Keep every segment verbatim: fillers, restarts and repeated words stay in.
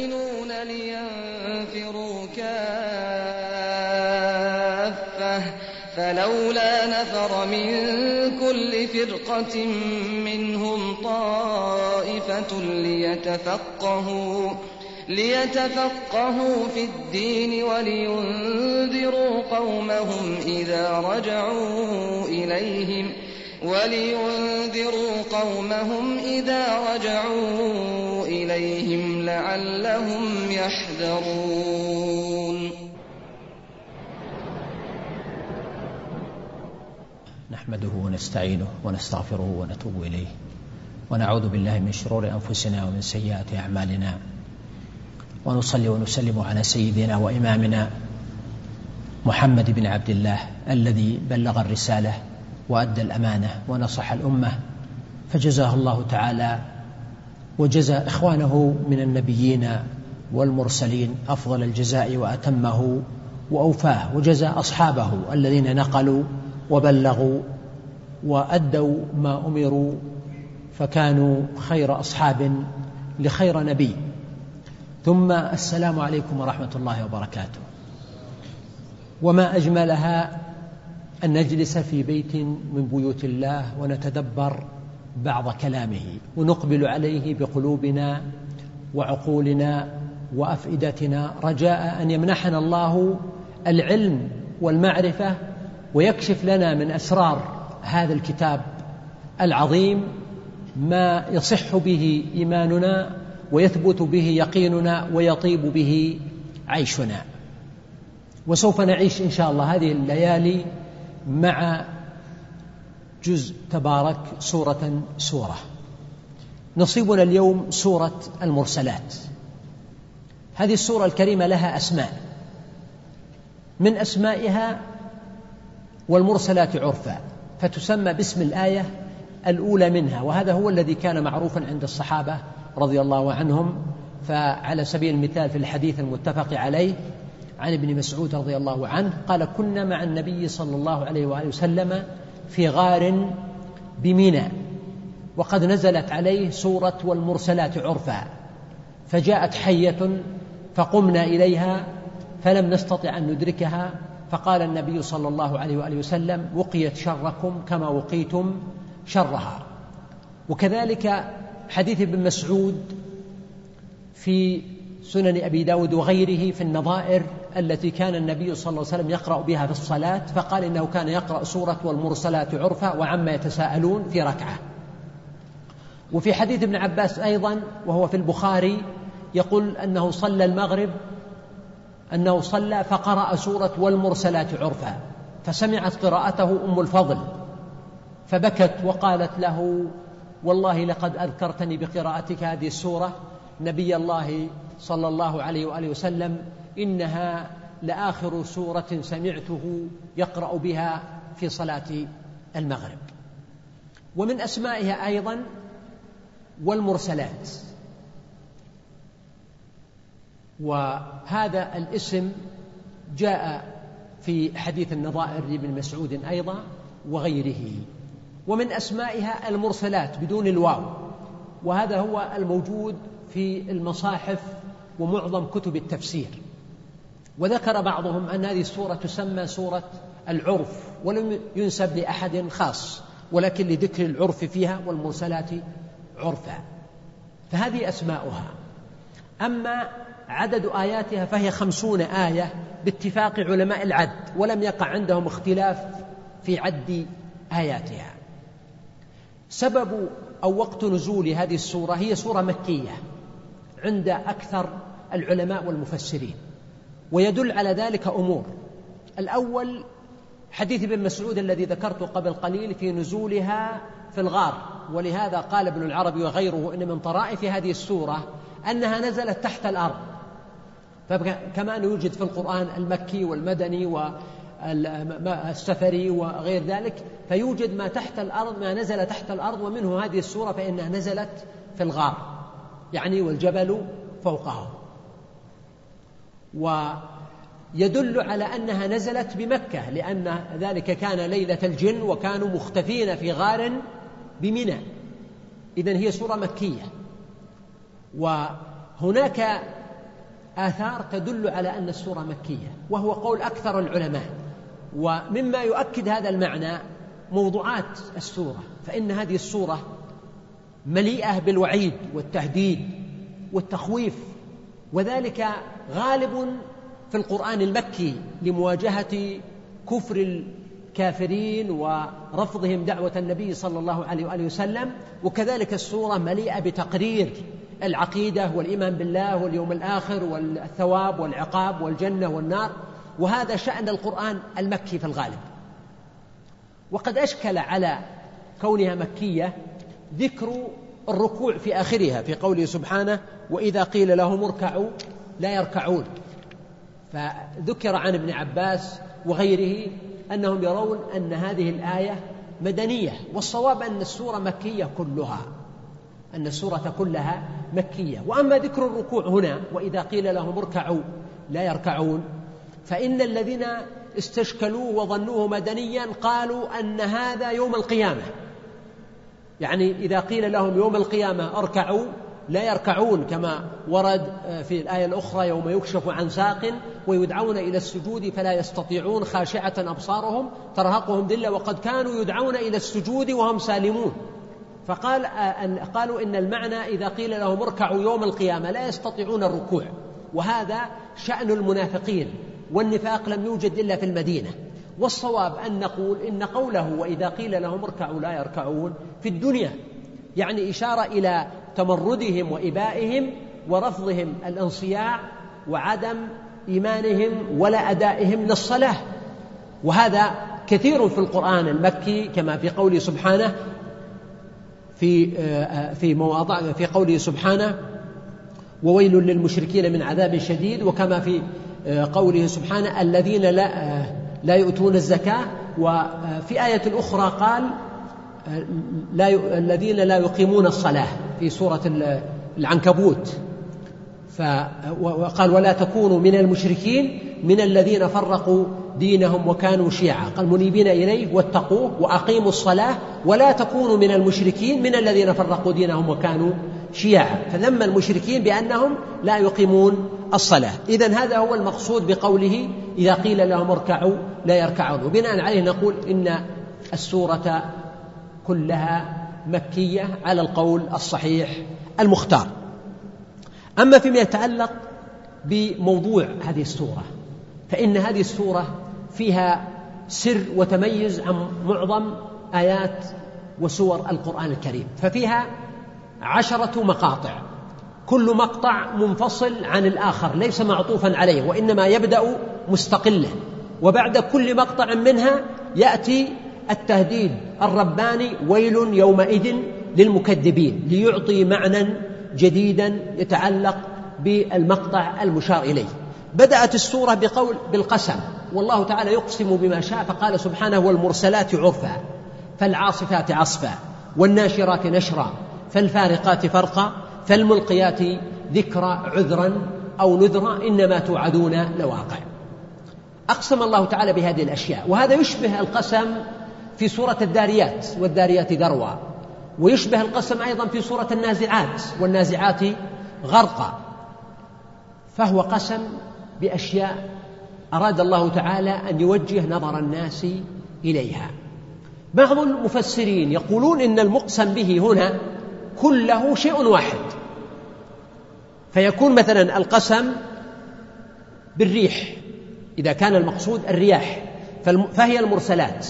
يؤمنون لينفروا كافة فلولا نفر من كل فرقة منهم طائفة ليتفقهوا ليتفقهوا في الدين ولينذروا قومهم إذا رجعوا إليهم ولينذروا قومهم إذا رجعوا إليهم لعلهم يحذرون. نحمده ونستعينه ونستغفره ونتوب إليه ونعوذ بالله من شرور أنفسنا ومن سيئات أعمالنا، ونصلي ونسلم على سيدنا وإمامنا محمد بن عبد الله الذي بلغ الرسالة وأدى الأمانة ونصح الأمة، فجزاه الله تعالى وجزى إخوانه من النبيين والمرسلين أفضل الجزاء وأتمه وأوفاه، وجزى أصحابه الذين نقلوا وبلغوا وأدوا ما أمروا فكانوا خير أصحاب لخير نبي. ثم السلام عليكم ورحمة الله وبركاته. وما أجملها أن نجلس في بيت من بيوت الله ونتدبر بعض كلامه ونقبل عليه بقلوبنا وعقولنا وأفئدتنا، رجاء أن يمنحنا الله العلم والمعرفة ويكشف لنا من أسرار هذا الكتاب العظيم ما يصح به إيماننا ويثبت به يقيننا ويطيب به عيشنا. وسوف نعيش إن شاء الله هذه الليالي مع جزء تبارك سورة سورة. نصيبنا اليوم سورة المرسلات. هذه السورة الكريمة لها أسماء، من أسمائها والمرسلات عرفا، فتسمى باسم الآية الأولى منها، وهذا هو الذي كان معروفا عند الصحابة رضي الله عنهم. فعلى سبيل المثال في الحديث المتفق عليه عن ابن مسعود رضي الله عنه قال: كنا مع النبي صلى الله عليه وآله وسلم في غار بمنى وقد نزلت عليه سورة والمرسلات عرفا، فجاءت حية فقمنا إليها فلم نستطع أن ندركها، فقال النبي صلى الله عليه وآله وسلم: وقيت شركم كما وقيتم شرها. وكذلك حديث ابن مسعود في سنن أبي داود وغيره في النظائر التي كان النبي صلى الله عليه وسلم يقرأ بها في الصلاة، فقال إنه كان يقرأ سورة والمرسلات عرفا وعما يتساءلون في ركعة. وفي حديث ابن عباس أيضا وهو في البخاري يقول أنه صلى المغرب أنه صلى فقرأ سورة والمرسلات عرفا، فسمعت قراءته أم الفضل فبكت وقالت له: والله لقد أذكرتني بقراءتك هذه السورة نبي الله صلى الله عليه وآله وسلم، إنها لآخر سورة سمعته يقرأ بها في صلاة المغرب. ومن أسمائها أيضا والمرسلات، وهذا الاسم جاء في حديث النظائر لابن مسعود أيضا وغيره. ومن أسمائها المرسلات بدون الواو، وهذا هو الموجود في المصاحف ومعظم كتب التفسير. وذكر بعضهم أن هذه السورة تسمى سورة العرف، ولم ينسب لأحد خاص، ولكن لذكر العرف فيها والمرسلات عرفا، فهذه أسماؤها. أما عدد آياتها فهي خمسون آية باتفاق علماء العد، ولم يقع عندهم اختلاف في عد آياتها. سبب أو وقت نزول هذه السورة هي سورة مكية عند أكثر العلماء والمفسرين، ويدل على ذلك أمور. الأول حديث ابن مسعود الذي ذكرته قبل قليل في نزولها في الغار، ولهذا قال ابن العربي وغيره إن من طرائف هذه السورة أنها نزلت تحت الأرض، فكما يوجد في القرآن المكي والمدني والسفري وغير ذلك، فيوجد ما تحت الأرض ما نزل تحت الأرض، ومنه هذه السورة فإنها نزلت في الغار، يعني والجبل فوقه. ويدل على أنها نزلت بمكة، لأن ذلك كان ليلة الجن وكانوا مختفين في غار بمنى، إذن هي سورة مكية. وهناك آثار تدل على أن السورة مكية، وهو قول أكثر العلماء. ومما يؤكد هذا المعنى موضوعات السورة، فإن هذه السورة مليئة بالوعيد والتهديد والتخويف، وذلك غالب في القرآن المكي لمواجهة كفر الكافرين ورفضهم دعوة النبي صلى الله عليه وآله وسلم. وكذلك السورة مليئة بتقرير العقيدة والإيمان بالله واليوم الآخر والثواب والعقاب والجنة والنار، وهذا شأن القرآن المكي في الغالب. وقد أشكل على كونها مكية ذكر الركوع في آخرها في قوله سبحانه: وإذا قيل لهم اركعوا لا يركعون. فذكر عن ابن عباس وغيره أنهم يرون أن هذه الآية مدنية، والصواب أن السورة مكية كلها، أن السورة كلها مكية. وأما ذكر الركوع هنا وإذا قيل لهم اركعوا لا يركعون، فإن الذين استشكلوه وظنوه مدنيا قالوا أن هذا يوم القيامة، يعني إذا قيل لهم يوم القيامة اركعوا لا يركعون، كما ورد في الآية الأخرى: يوم يكشف عن ساق ويدعون إلى السجود فلا يستطيعون خاشعة أبصارهم ترهقهم ذلة وقد كانوا يدعون إلى السجود وهم سالمون. فقال قالوا إن المعنى إذا قيل لهم اركعوا يوم القيامة لا يستطيعون الركوع، وهذا شأن المنافقين، والنفاق لم يوجد إلا في المدينة. والصواب أن نقول إن قوله وإذا قيل لهم اركعوا لا يركعون في الدنيا يعني إشارة إلى تمردهم وإبائهم ورفضهم الانصياع وعدم إيمانهم ولا أدائهم للصلاة. وهذا كثير في القرآن المكي، كما في قوله سبحانه في في مواضع في قوله سبحانه: وويل للمشركين من عذاب شديد، وكما في قوله سبحانه: الذين لا لا يؤتون الزكاة. وفي آية أخرى قال: لا ي... الذين لا يقيمون الصلاة في سورة العنكبوت. ف... وقال: ولا تكونوا من المشركين من الذين فرقوا دينهم وكانوا شيعا، قال: منيبين إليه واتقوه وأقيموا الصلاة ولا تكونوا من المشركين من الذين فرقوا دينهم وكانوا شيعا، فذم المشركين بأنهم لا يقيمون الصلاة. إذن هذا هو المقصود بقوله إذا قيل لهم اركعوا لا يركعون. وبناء عليه نقول إن السورة كلها مكية على القول الصحيح المختار. أما فيما يتعلق بموضوع هذه السورة، فإن هذه السورة فيها سر وتميز عن معظم آيات وسور القرآن الكريم، ففيها عشرة مقاطع، كل مقطع منفصل عن الآخر ليس معطوفا عليه، وإنما يبدأ مستقلا، وبعد كل مقطع منها يأتي التهديد الرباني: ويل يومئذ للمكذبين، ليعطي معنى جديدا يتعلق بالمقطع المشار إليه. بدأت السورة بقول بالقسم، والله تعالى يقسم بما شاء، فقال سبحانه: والمرسلات عرفا فالعاصفات عصفا والناشرات نشرا فالفارقات فرقا فالملقيات ذكرا عذرا أو نذرا إنما توعدون لواقع. أقسم الله تعالى بهذه الأشياء، وهذا يشبه القسم في سورة الذاريات والذاريات ذروا، ويشبه القسم أيضا في سورة النازعات والنازعات غرقا، فهو قسم بأشياء أراد الله تعالى أن يوجه نظر الناس إليها. بعض المفسرين يقولون إن المقسم به هنا كله شيء واحد، فيكون مثلا القسم بالريح إذا كان المقصود الرياح فهي المرسلات،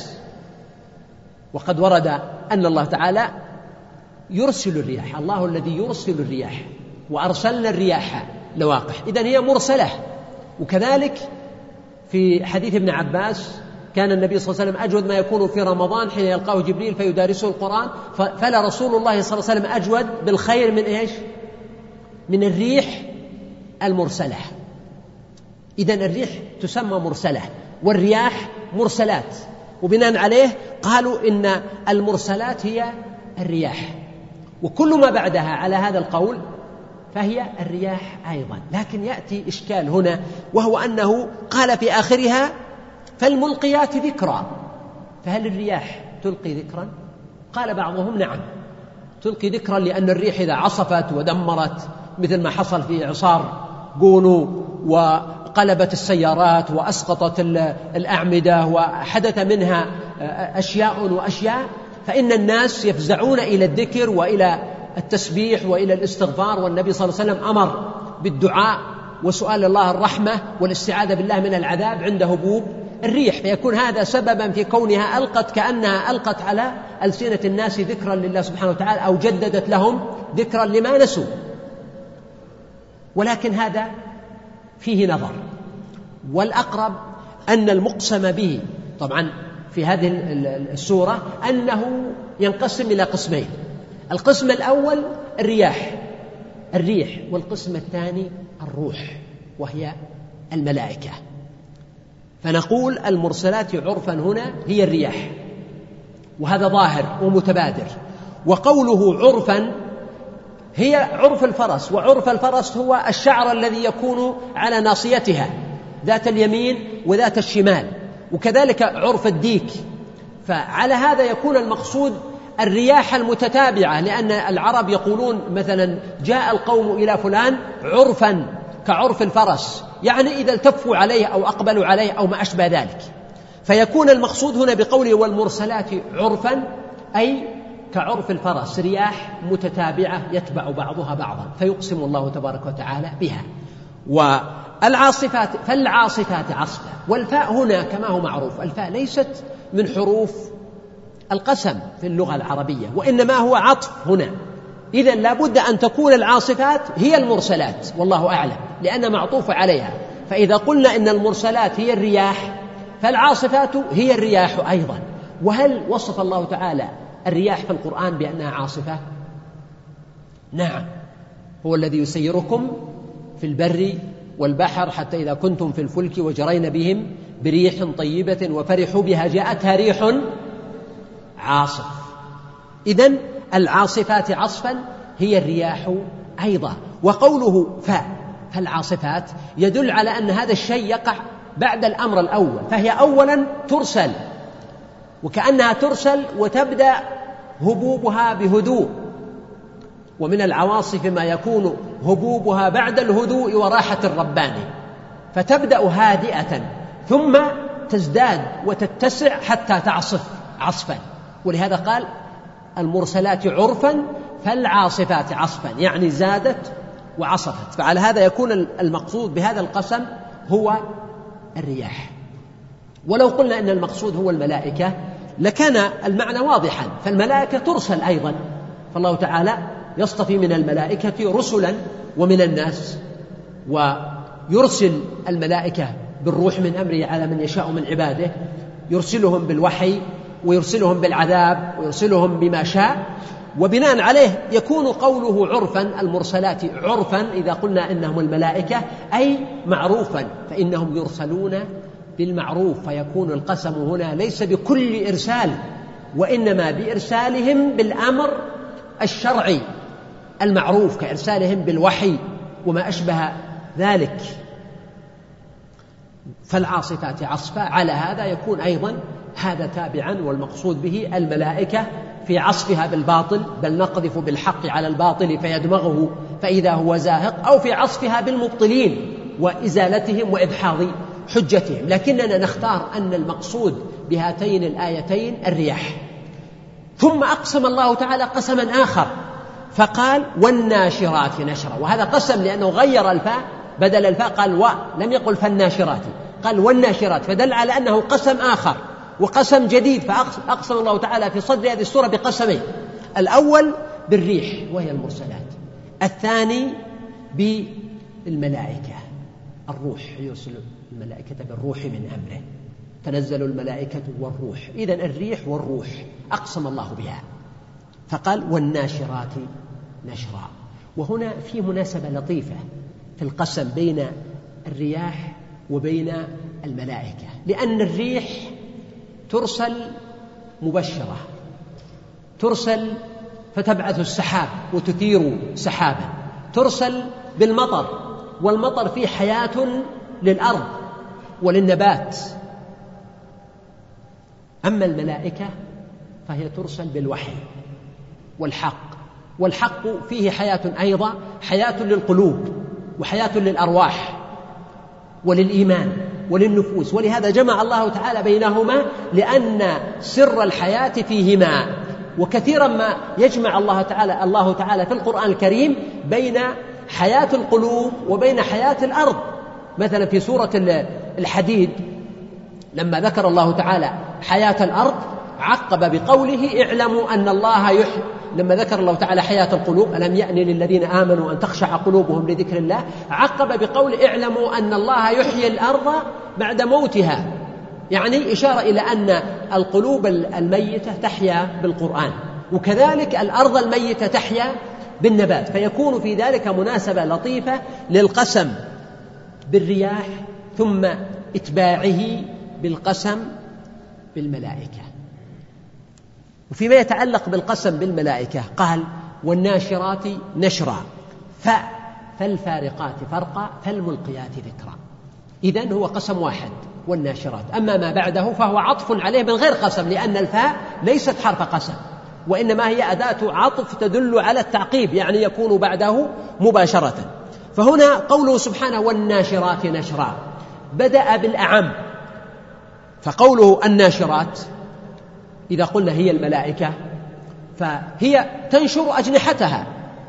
وقد ورد أن الله تعالى يرسل الرياح، الله الذي يرسل الرياح وأرسلنا الرياح لواقح، إذن هي مرسلة. وكذلك في حديث ابن عباس كان النبي صلى الله عليه وسلم أجود ما يكون في رمضان حين يلقاه جبريل فيدارسه القرآن، فلا رسول الله صلى الله عليه وسلم أجود بالخير من إيش؟ من الريح المرسلة. إذن الريح تسمى مرسلة والرياح مرسلات، وبناء عليه قالوا إن المرسلات هي الرياح، وكل ما بعدها على هذا القول فهي الرياح أيضا. لكن يأتي إشكال هنا، وهو أنه قال في آخرها فالملقيات ذكرا، فهل الرياح تلقي ذكرا؟ قال بعضهم نعم تلقي ذكرا، لأن الريح إذا عصفت ودمرت مثل ما حصل في إعصار قونوا وقلبت السيارات وأسقطت الأعمدة وحدث منها أشياء وأشياء، فإن الناس يفزعون إلى الذكر وإلى التسبيح وإلى الاستغفار، والنبي صلى الله عليه وسلم أمر بالدعاء وسؤال الله الرحمة والاستعاذة بالله من العذاب عند هبوب الريح، فيكون هذا سببا في كونها ألقت كأنها ألقت على ألسنة الناس ذكرا لله سبحانه وتعالى، أو جددت لهم ذكرا لما نسوا. ولكن هذا فيه نظر، والأقرب أن المقسم به طبعا في هذه السورة أنه ينقسم إلى قسمين: القسم الأول الرياح الريح والقسم الثاني الروح وهي الملائكة. فنقول المرسلات عرفا هنا هي الرياح، وهذا ظاهر ومتبادر. وقوله عرفا هي عرف الفرس، وعرف الفرس هو الشعر الذي يكون على ناصيتها ذات اليمين وذات الشمال، وكذلك عرف الديك. فعلى هذا يكون المقصود الرياح المتتابعة، لأن العرب يقولون مثلا جاء القوم إلى فلان عرفا كعرف الفرس، يعني إذا التفوا عليه أو أقبلوا عليه أو ما أشبه ذلك. فيكون المقصود هنا بقوله والمرسلات عرفا أي كعرف الفرس، رياح متتابعة يتبع بعضها بعضا، فيقسم الله تبارك وتعالى بها. والعاصفات فالعاصفات عصفا، والفاء هنا كما هو معروف الفاء ليست من حروف القسم في اللغة العربية، وإنما هو عطف هنا. إذن لابد أن تكون العاصفات هي المرسلات، والله أعلم، لأن معطوف عليها. فإذا قلنا إن المرسلات هي الرياح فالعاصفات هي الرياح أيضا. وهل وصف الله تعالى الرياح في القرآن بأنها عاصفة؟ نعم، هو الذي يسيركم في البر والبحر حتى إذا كنتم في الفلك وجرين بهم بريح طيبة وفرحوا بها جاءتها ريح عاصف. إذن العاصفات عصفا هي الرياح أيضا. وقوله فاء فالعاصفات يدل على أن هذا الشيء يقع بعد الأمر الأول، فهي أولا ترسل، وكأنها ترسل وتبدأ هبوبها بهدوء، ومن العواصف ما يكون هبوبها بعد الهدوء وراحة الرباني، فتبدأ هادئة ثم تزداد وتتسع حتى تعصف عصفا. ولهذا قال المرسلات عرفا فالعاصفات عصفا، يعني زادت وعصفت. فعلى هذا يكون المقصود بهذا القسم هو الرياح. ولو قلنا إن المقصود هو الملائكة لكان المعنى واضحا، فالملائكة ترسل أيضا، فالله تعالى يصطفي من الملائكة رسلا ومن الناس، ويرسل الملائكة بالروح من أمره على من يشاء من عباده، يرسلهم بالوحي ويرسلهم بالعذاب ويرسلهم بما شاء. وبناء عليه يكون قوله عرفا المرسلات عرفا إذا قلنا إنهم الملائكة أي معروفا، فإنهم يرسلون بالمعروف، فيكون القسم هنا ليس بكل إرسال، وإنما بإرسالهم بالأمر الشرعي المعروف كإرسالهم بالوحي وما أشبه ذلك. فالعاصفات عصفا، على هذا يكون أيضا هذا تابعا، والمقصود به الملائكة في عصفها بالباطل، بل نقذف بالحق على الباطل فيدمغه فإذا هو زاهق، أو في عصفها بالمبطلين وإزالتهم وإدحاض حجتهم. لكننا نختار أن المقصود بهاتين الآيتين الرياح. ثم أقسم الله تعالى قسما آخر فقال والناشرات نشرا، وهذا قسم لأنه غير الفاء، بدل الفاء قال و، لم يقل فالناشرات، قال والناشرات، فدل على أنه قسم آخر وقسم جديد. فأقسم الله تعالى في صدر هذه السورة بقسمين: الأول بالريح وهي المرسلات، الثاني بالملائكة الروح، يرسل الملائكة بالروح من أمره، تنزل الملائكة والروح. إذن الريح والروح أقسم الله بها، فقال والناشرات نشرا. وهنا في مناسبة لطيفة في القسم بين الرياح وبين الملائكة، لأن الريح ترسل مبشرة، ترسل فتبعث السحاب وتثير سحابا، ترسل بالمطر، والمطر فيه حياة للأرض وللنبات. أما الملائكة فهي ترسل بالوحي والحق، والحق فيه حياة أيضا، حياة للقلوب وحياة للأرواح وللإيمان وللنفوس، ولهذا جمع الله تعالى بينهما لأن سر الحياة فيهما. وكثيرا ما يجمع الله تعالى الله تعالى في القرآن الكريم بين حياة القلوب وبين حياة الأرض. مثلا في سورة الحديد لما ذكر الله تعالى حياة الأرض عقب بقوله اعلموا أن الله يحيي. لما ذكر الله تعالى حياة القلوب ألم يأن للذين آمنوا أن تخشع قلوبهم لذكر الله، عقب بقول اعلموا أن الله يحيي الأرض بعد موتها، يعني إشارة إلى أن القلوب الميتة تحيا بالقرآن، وكذلك الأرض الميتة تحيا بالنبات. فيكون في ذلك مناسبة لطيفة للقسم بالرياح ثم إتباعه بالقسم بالملائكة. وفيما يتعلق بالقسم بالملائكة قال والناشرات نشرا فالفارقات فرقا فالملقيات ذكرا. إذن هو قسم واحد والناشرات، أما ما بعده فهو عطف عليه من غير قسم، لأن الفاء ليست حرف قسم وإنما هي أداة عطف تدل على التعقيب، يعني يكون بعده مباشرة. فهنا قوله سبحانه والناشرات نشرا بدأ بالأعم، فقوله الناشرات إذا قلنا هي الملائكة فهي تنشر أجنحتها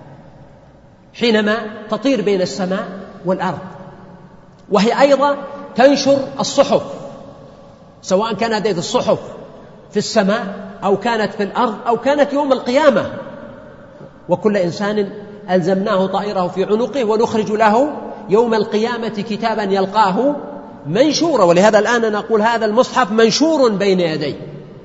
حينما تطير بين السماء والأرض، وهي أيضا تنشر الصحف، سواء كانت هذه الصحف في السماء أو كانت في الأرض أو كانت يوم القيامة. وكل إنسان ألزمناه طائره في عنقه ونخرج له يوم القيامة كتابا يلقاه منشورا. ولهذا الآن نقول هذا المصحف منشور بين يديه.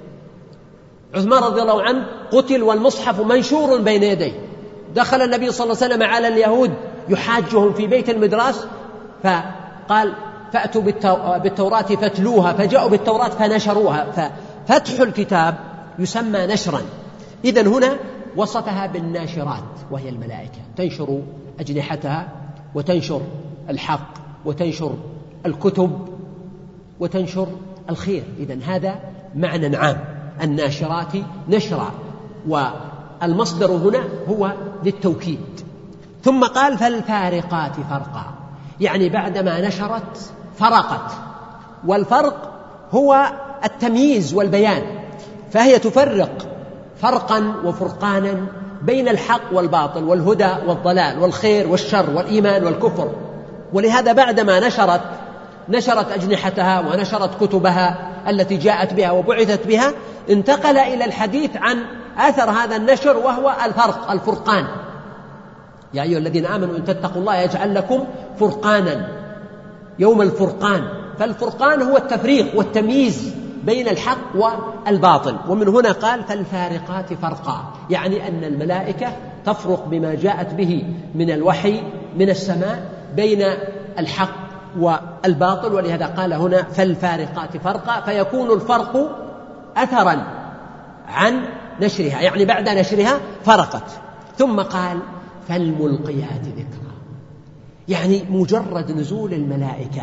عثمان رضي الله عنه قتل والمصحف منشور بين يديه. دخل النبي صلى الله عليه وسلم على اليهود يحاجهم في بيت المدراس فقال فأتوا بالتوراة فتلوها، فجاءوا بالتوراة فنشروها، ففتح الكتاب يسمى نشرا. إذن هنا وصفها بالناشرات وهي الملائكة، تنشر أجنحتها وتنشر الحق وتنشر الكتب وتنشر الخير. إذن هذا معنى عام، الناشرات نشرا، والمصدر هنا هو للتوكيد. ثم قال فالفارقات فرقا، يعني بعدما نشرت فرقت، والفرق هو التمييز والبيان، فهي تفرق فرقا وفرقانا بين الحق والباطل والهدى والضلال والخير والشر والإيمان والكفر. ولهذا بعدما نشرت نشرت أجنحتها ونشرت كتبها التي جاءت بها وبعثت بها، انتقل إلى الحديث عن أثر هذا النشر وهو الفرق الفرقان. يا أيها الذين آمنوا إن تتقوا الله يجعل لكم فرقانا يوم الفرقان. فالفرقان هو التفريق والتمييز بين الحق والباطل. ومن هنا قال فالفارقات فرقا، يعني أن الملائكة تفرق بما جاءت به من الوحي من السماء بين الحق والباطل. ولهذا قال هنا فالفارقات فرقا، فيكون الفرق أثرا عن نشرها، يعني بعد نشرها فرقت. ثم قال فالملقيات ذكرا، يعني مجرد نزول الملائكة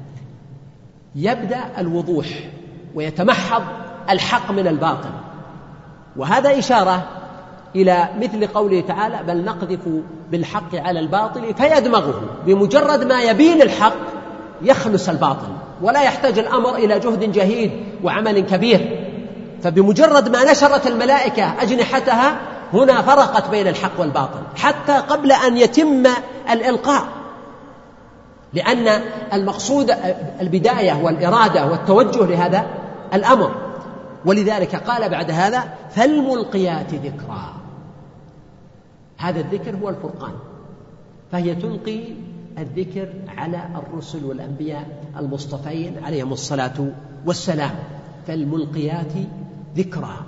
يبدأ الوضوح ويتمحض الحق من الباطل. وهذا إشارة إلى مثل قوله تعالى بل نقذف بالحق على الباطل فيدمغه. بمجرد ما يبين الحق يخلص الباطل، ولا يحتاج الأمر إلى جهد جهيد وعمل كبير. فبمجرد ما نشرت الملائكة أجنحتها هنا فرقت بين الحق والباطل حتى قبل أن يتم الإلقاء، لأن المقصود البداية والإرادة والتوجه لهذا الأمر. ولذلك قال بعد هذا فالملقيات ذكرا. هذا الذكر هو الفرقان، فهي تلقي الذكر على الرسل والأنبياء المصطفين عليهم الصلاة والسلام. فالملقيات ذكرا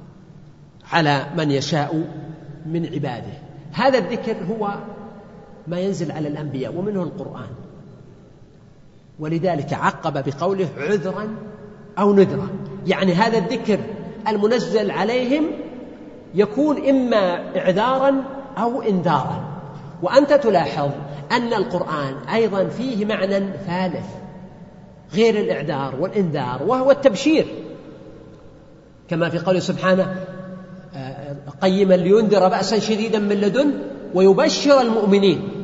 على من يشاء من عباده. هذا الذكر هو ما ينزل على الأنبياء ومنه القرآن. ولذلك عقب بقوله عذرا أو نذرا، يعني هذا الذكر المنزل عليهم يكون إما إعذارا أو إنذارا. وأنت تلاحظ أن القرآن أيضا فيه معنى ثالث غير الإعذار والإنذار، وهو التبشير، كما في قوله سبحانه قيما لينذر بأسا شديدا من لدن ويبشر المؤمنين.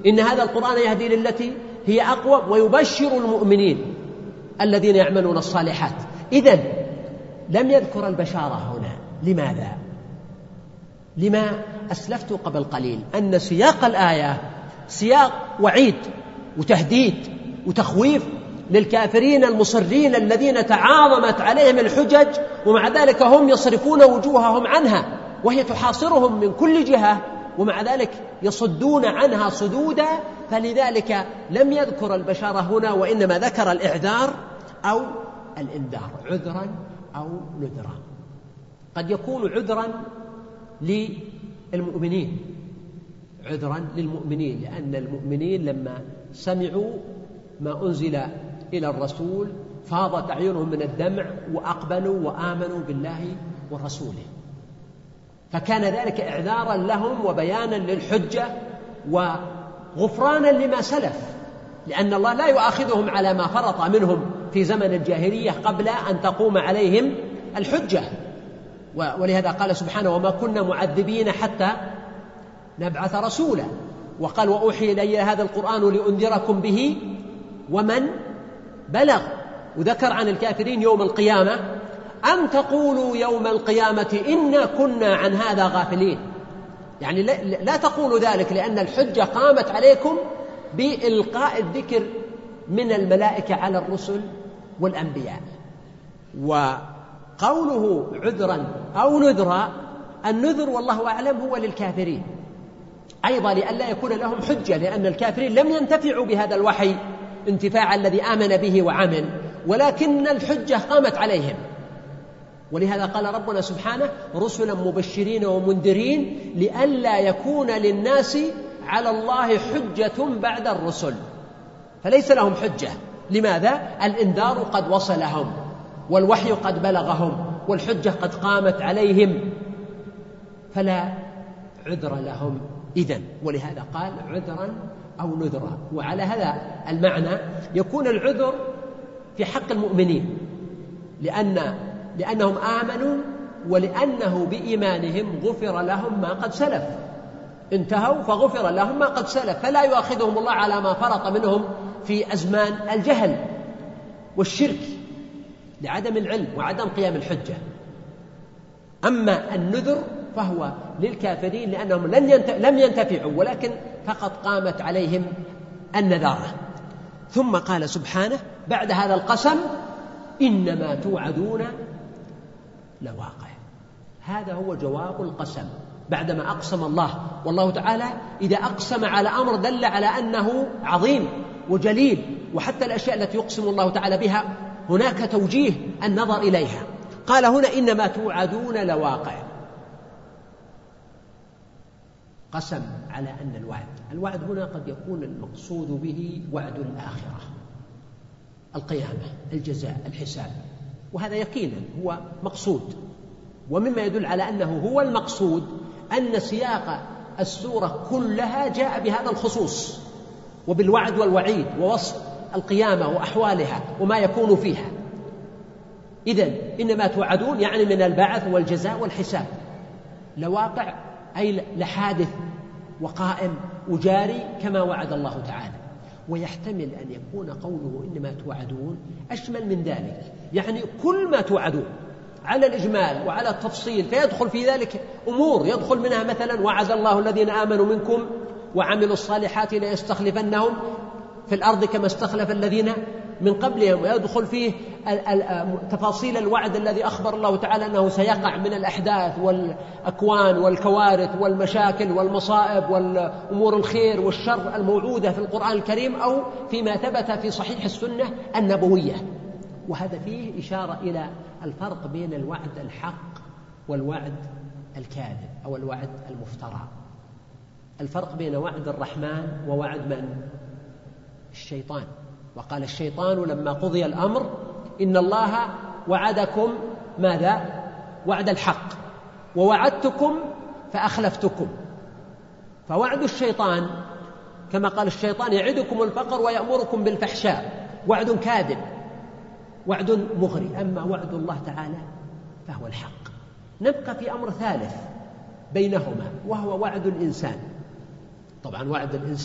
إن هذا القرآن يهدي للتي هي أقوى ويبشر المؤمنين الذين يعملون الصالحات. إذن لم يذكر البشارة هنا. لماذا؟ لما أسلفت قبل قليل أن سياق الآية سياق وعيد وتهديد وتخويف للكافرين المصرين الذين تعاظمت عليهم الحجج، ومع ذلك هم يصرفون وجوههم عنها وهي تحاصرهم من كل جهة، ومع ذلك يصدون عنها صدودا. فلذلك لم يذكر البشارة هنا، وإنما ذكر الإعذار أو الإنذار، عذرا أو نذرا. قد يكون عذرا للمؤمنين، عذرا للمؤمنين لأن المؤمنين لما سمعوا ما أنزل إلى الرسول فاضت أعينهم من الدمع وأقبلوا وآمنوا بالله ورسوله، فكان ذلك إعذارا لهم وبيانا للحجة وغفرانا لما سلف، لأن الله لا يؤاخذهم على ما فرط منهم في زمن الجاهلية قبل أن تقوم عليهم الحجة. ولهذا قال سبحانه: وما كنا معذبين حتى نبعث رسولا. وقال: وأوحي إلي هذا القرآن لأنذركم به ومن بلغ. وذكر عن الكافرين يوم القيامة: أم تقولوا يوم القيامة إنا كنا عن هذا غافلين. يعني لا تقولوا ذلك، لأن الحجة قامت عليكم بإلقاء الذكر من الملائكة على الرسل والأنبياء. وقوله عذرا أو نذرا، النذر والله أعلم هو للكافرين أيضا لئلا يكون لهم حجة، لأن الكافرين لم ينتفعوا بهذا الوحي انتفاع الذي آمن به وعمل، ولكن الحجة قامت عليهم. ولهذا قال ربنا سبحانه: رسلا مبشرين ومنذرين لئلا يكون للناس على الله حجة بعد الرسل. فليس لهم حجة. لماذا؟ الإنذار قد وصلهم، والوحي قد بلغهم، والحجة قد قامت عليهم، فلا عذر لهم إذن. ولهذا قال: عذرا أو نذرا. وعلى هذا المعنى يكون العذر في حق المؤمنين، لأن لأنهم آمنوا، ولأنه بإيمانهم غفر لهم ما قد سلف، انتهوا فغفر لهم ما قد سلف، فلا يؤاخذهم الله على ما فرط منهم في أزمان الجهل والشرك لعدم العلم وعدم قيام الحجة. أما النذر فهو للكافرين لأنهم لم ينتفعوا، ولكن فقط قامت عليهم النذارة. ثم قال سبحانه بعد هذا القسم: إنما توعدون لواقع. هذا هو جواب القسم بعدما أقسم الله. والله تعالى إذا أقسم على أمر دل على أنه عظيم وجليل، وحتى الأشياء التي يقسم الله تعالى بها هناك توجيه النظر إليها. قال هنا: إنما توعدون لواقع. قسم على أن الوعد الوعد هنا قد يكون المقصود به وعد الآخرة، القيامة، الجزاء، الحساب، وهذا يقينا هو مقصود. ومما يدل على أنه هو المقصود أن سياق السورة كلها جاء بهذا الخصوص وبالوعد والوعيد ووصف القيامة وأحوالها وما يكون فيها. إذن إنما توعدون يعني من البعث والجزاء والحساب. لواقع أي لحادث وقائم وجاري كما وعد الله تعالى. ويحتمل أن يكون قوله إنما توعدون أشمل من ذلك، يعني كل ما توعدون على الإجمال وعلى التفصيل، فيدخل في ذلك أمور يدخل منها مثلا: وعد الله الذين آمنوا منكم وعملوا الصالحات ليستخلفنهم في الأرض كما استخلف الذين من قبلهم. ويدخل فيه تفاصيل الوعد الذي أخبر الله تعالى أنه سيقع من الأحداث والأكوان والكوارث والمشاكل والمصائب والأمور الخير والشر الموعودة في القرآن الكريم أو فيما ثبت في صحيح السنة النبوية. وهذا فيه إشارة إلى الفرق بين الوعد الحق والوعد الكاذب أو الوعد المفترى. الفرق بين وعد الرحمن ووعد من؟ الشيطان. وقال الشيطان لما قضي الأمر: إن الله وعدكم ماذا؟ وعد الحق ووعدتكم فأخلفتكم. فوعد الشيطان كما قال الشيطان: يعدكم الفقر ويأمركم بالفحشاء، وعد كاذب، وعد مغري. أما وعد الله تعالى فهو الحق. نبقى في أمر ثالث بينهما وهو وعد الإنسان. طبعا وعد الإنسان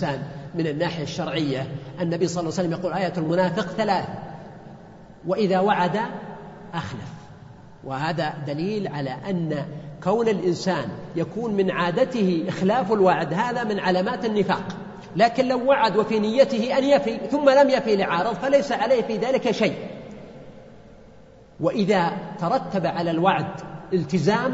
من الناحية الشرعية. النبي صلى الله عليه وسلم يقول آية المنافق ثلاث: وإذا وعد أخلف. وهذا دليل على أن كون الإنسان يكون من عادته إخلاف الوعد هذا من علامات النفاق. لكن لو وعد وفي نيته أن يفي ثم لم يفي لعارض فليس عليه في ذلك شيء. وإذا ترتب على الوعد التزام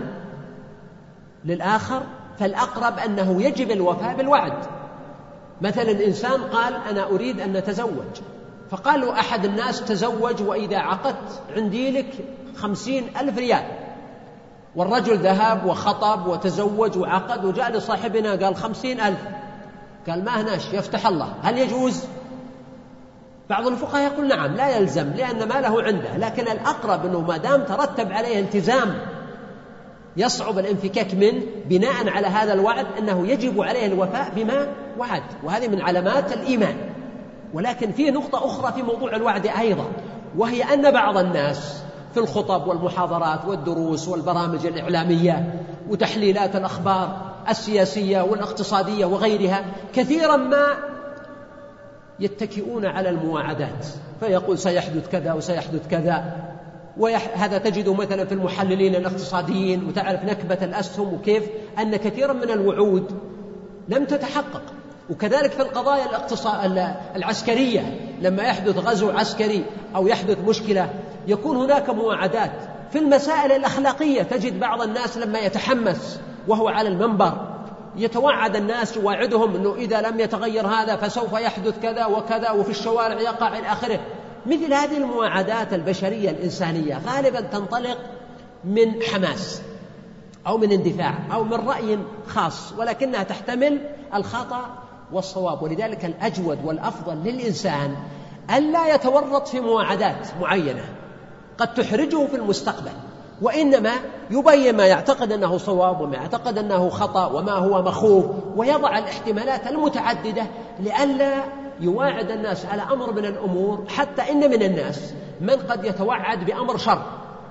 للآخر فالأقرب أنه يجب الوفاء بالوعد. مثلا إنسان قال أنا أريد أن نتزوج، فقالوا أحد الناس تزوج وإذا عقدت عندي لك خمسين ألف ريال، والرجل ذهب وخطب وتزوج وعقد وجاء لصاحبنا قال خمسين ألف، قال ما هناش يفتح الله، هل يجوز؟ بعض الفقهاء يقول نعم لا يلزم لأن ما له عنده، لكن الأقرب أنه ما دام ترتب عليه التزام يصعب الانفكاك منه بناء على هذا الوعد أنه يجب عليه الوفاء بما وعد، وهذه من علامات الإيمان. ولكن في نقطة أخرى في موضوع الوعد أيضا، وهي أن بعض الناس في الخطب والمحاضرات والدروس والبرامج الإعلامية وتحليلات الأخبار السياسية والاقتصادية وغيرها كثيرا ما يتكئون على المواعدات، فيقول سيحدث كذا وسيحدث كذا. وهذا تجده مثلا في المحللين الاقتصاديين، وتعرف نكبة الأسهم وكيف أن كثيرا من الوعود لم تتحقق. وكذلك في القضايا العسكرية لما يحدث غزو عسكري أو يحدث مشكلة يكون هناك مواعدات. في المسائل الأخلاقية تجد بعض الناس لما يتحمس وهو على المنبر يتوعد الناس، يواعدهم أنه إذا لم يتغير هذا فسوف يحدث كذا وكذا وفي الشوارع يقع إلى آخره. مثل هذه المواعدات البشرية الإنسانية غالبا تنطلق من حماس أو من اندفاع أو من رأي خاص، ولكنها تحتمل الخطأ والصواب. ولذلك الأجود والأفضل للإنسان ألا يتورط في مواعدات معينة قد تحرجه في المستقبل، وإنما يبين ما يعتقد أنه صواب وما يعتقد أنه خطأ وما هو مخوف، ويضع الاحتمالات المتعددة لئلا يواعد الناس على أمر من الأمور. حتى إن من الناس من قد يتوعد بأمر شر،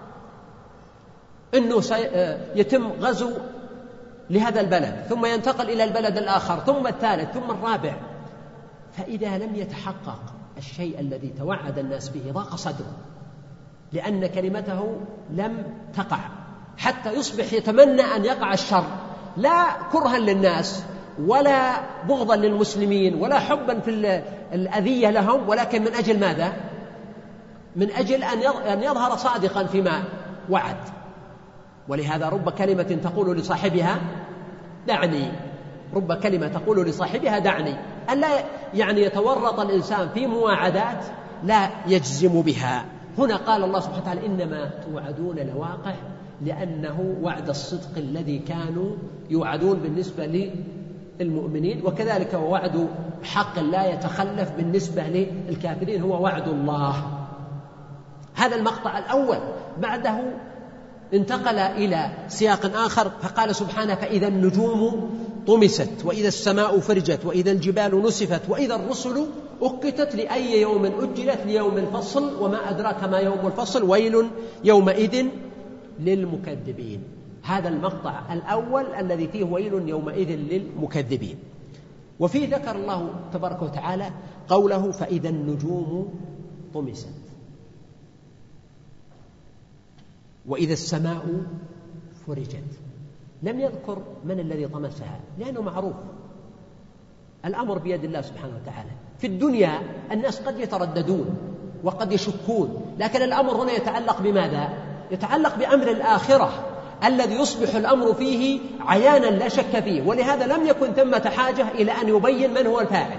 أنه يتم غزو لهذا البلد ثم ينتقل إلى البلد الآخر ثم الثالث ثم الرابع، فإذا لم يتحقق الشيء الذي توعد الناس به ضاق صدره، لأن كلمته لم تقع، حتى يصبح يتمنى أن يقع الشر، لا كرها للناس ولا بغضا للمسلمين ولا حبا في الأذية لهم، ولكن من أجل ماذا؟ من أجل أن يظهر صادقا فيما وعد. ولهذا رب كلمة تقول لصاحبها دعني، رب كلمة تقول لصاحبها دعني، ألا يعني يتورط الإنسان في مواعدات لا يجزم بها. هنا قال الله سبحانه وتعالى إنما توعدون لواقع، لأنه وعد الصدق الذي كانوا يوعدون بالنسبة للمؤمنين، وكذلك ووعد حق لا يتخلف بالنسبة للكافرين هو وعد الله. هذا المقطع الأول. بعده انتقل إلى سياق آخر فقال سبحانه فإذا النجوم طمست وإذا السماء فرجت وإذا الجبال نسفت وإذا الرسل أقتت لأي يوم أجلت ليوم الفصل وما أدراك ما يوم الفصل ويل يومئذ للمكذبين. هذا المقطع الأول الذي فيه ويل يومئذ للمكذبين. وفي ذكر الله تبارك وتعالى قوله فإذا النجوم طمست وإذا السماء فرجت. لم يذكر من الذي طمسها لأنه معروف الأمر بيد الله سبحانه وتعالى. في الدنيا الناس قد يترددون وقد يشكون، لكن الأمر هنا يتعلق بماذا؟ يتعلق بأمر الآخرة الذي يصبح الأمر فيه عيانا لا شك فيه، ولهذا لم يكن ثمة حاجة إلى أن يبين من هو الفاعل،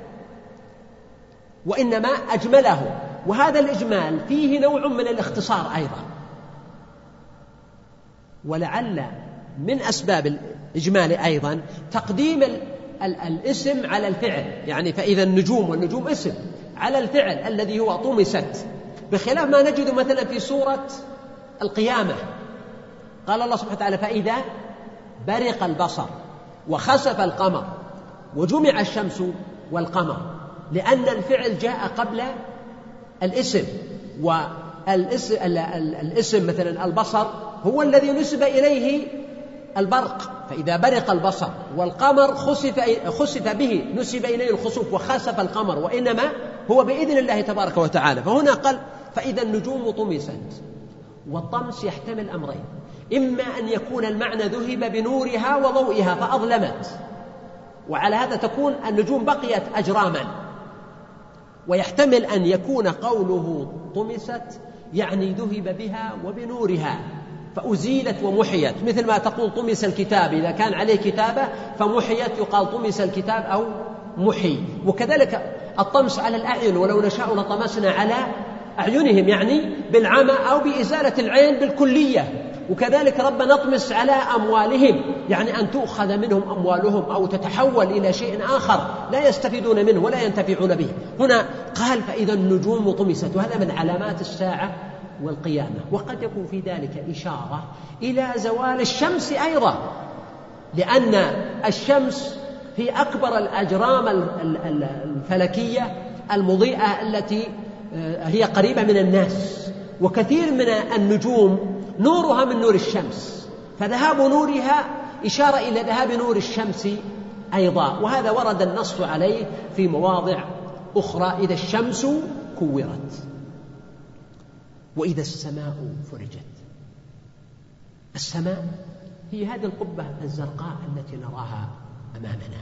وإنما أجمله. وهذا الإجمال فيه نوع من الاختصار أيضا، ولعل من أسباب الإجمال أيضا تقديم ال ال الاسم على الفعل، يعني فإذا النجوم، والنجوم اسم على الفعل الذي هو طمست، بخلاف ما نجد مثلا في سورة القيامة قال الله سبحانه وتعالى فإذا برق البصر وخسف القمر وجمع الشمس والقمر، لأن الفعل جاء قبل الاسم، والاسم الاسم مثلا البصر هو الذي نسب إليه البرق، فإذا برق البصر والقمر خسف, خسف به، نسب إليه الخسوف وخسف القمر، وإنما هو بإذن الله تبارك وتعالى. فهنا قال فإذا النجوم طمست. والطمس يحتمل أمرين: إما أن يكون المعنى ذهب بنورها وضوئها فأظلمت، وعلى هذا تكون النجوم بقيت أجراما، ويحتمل أن يكون قوله طمست يعني ذهب بها وبنورها فأزيلت ومحيت، مثل ما تقول طمس الكتاب، إذا كان عليه كتابة فمحيت يقال طمس الكتاب أو محي. وكذلك الطمس على الأعين، ولو نشاء لطمسنا على أعينهم، يعني بالعمى أو بإزالة العين بالكلية. وكذلك ربنا نطمس على أموالهم، يعني أن تؤخذ منهم أموالهم أو تتحول إلى شيء آخر لا يستفيدون منه ولا ينتفعون به. هنا قال فإذا النجوم طمست، وهذا من علامات الساعة والقيامة. وقد يكون في ذلك إشارة إلى زوال الشمس أيضا، لأن الشمس هي أكبر الأجرام الفلكية المضيئة التي هي قريبة من الناس، وكثير من النجوم نورها من نور الشمس، فذهاب نورها إشارة إلى ذهاب نور الشمس أيضا. وهذا ورد النص عليه في مواضع أخرى: إذا الشمس كورت، وإذا السماء فرجت. السماء هي هذه القبة الزرقاء التي نراها أمامنا،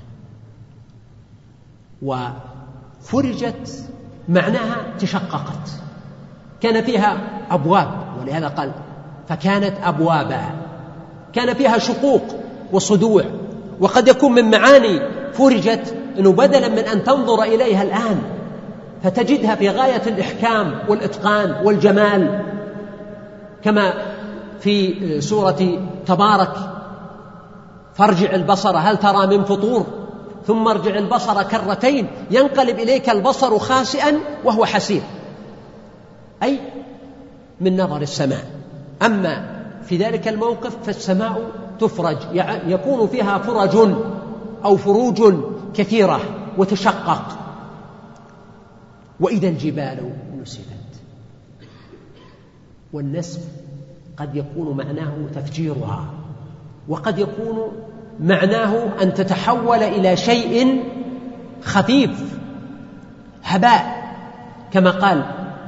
وفرجت معناها تشققت، كان فيها أبواب، ولهذا قال فكانت أبوابا، كان فيها شقوق وصدوع. وقد يكون من معاني فرجت أنه بدلا من أن تنظر إليها الآن فتجدها في غاية الإحكام والإتقان والجمال، كما في سورة تبارك: فارجع البصر هل ترى من فطور ثم ارجع البصر كرتين ينقلب إليك البصر خاسئا وهو حسير، أي من نظر السماء. أما في ذلك الموقف فالسماء تفرج، يعني يكون فيها فرج أو فروج كثيرة وتشقق. وإذا الجبال نسفت، والنسف قد يكون معناه تفجيرها، وقد يكون معناه أن تتحول إلى شيء خفيف هباء، كما قال: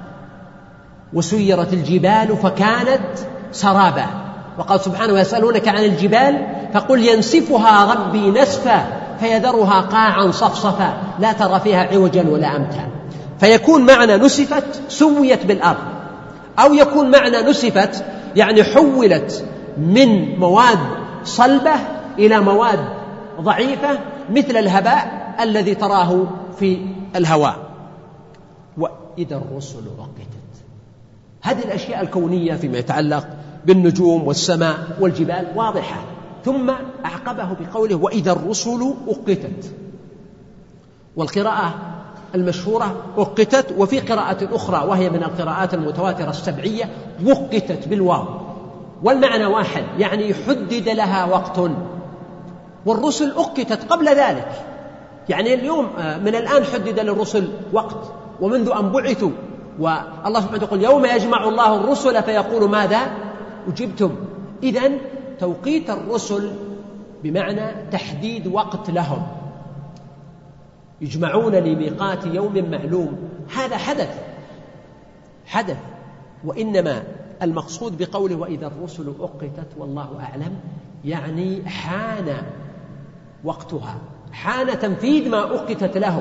وسيرت الجبال فكانت سرابا. وقال سبحانه: يسألونك عن الجبال فقل ينسفها ربي نسفا فيذرها قاعا صفصفا لا ترى فيها عوجا ولا أمتا. فيكون معنى نسفت سويت بالأرض، أو يكون معنى نسفت يعني حولت من مواد صلبة إلى مواد ضعيفة مثل الهباء الذي تراه في الهواء. وإذا الرسل أقتت، هذه الأشياء الكونية فيما يتعلق بالنجوم والسماء والجبال واضحة. ثم أعقبه بقوله: وإذا الرسل أقتت. والقراءة المشهورة أقتت، وفي قراءة أخرى وهي من القراءات المتواترة السبعية وقتت بالواو، والمعنى واحد، يعني حدد لها وقت. والرسل أقتت قبل ذلك، يعني اليوم من الآن حدد للرسل وقت، ومنذ أن بعثوا. والله سبحانه يقول: يوم يجمع الله الرسل فيقول ماذا أجبتم. إذن توقيت الرسل بمعنى تحديد وقت لهم، يجمعون لميقات يوم معلوم. هذا حدث حدث وإنما المقصود بقوله وإذا الرسل أقتت والله أعلم يعني حان وقتها، حان تنفيذ ما أقتت لهم.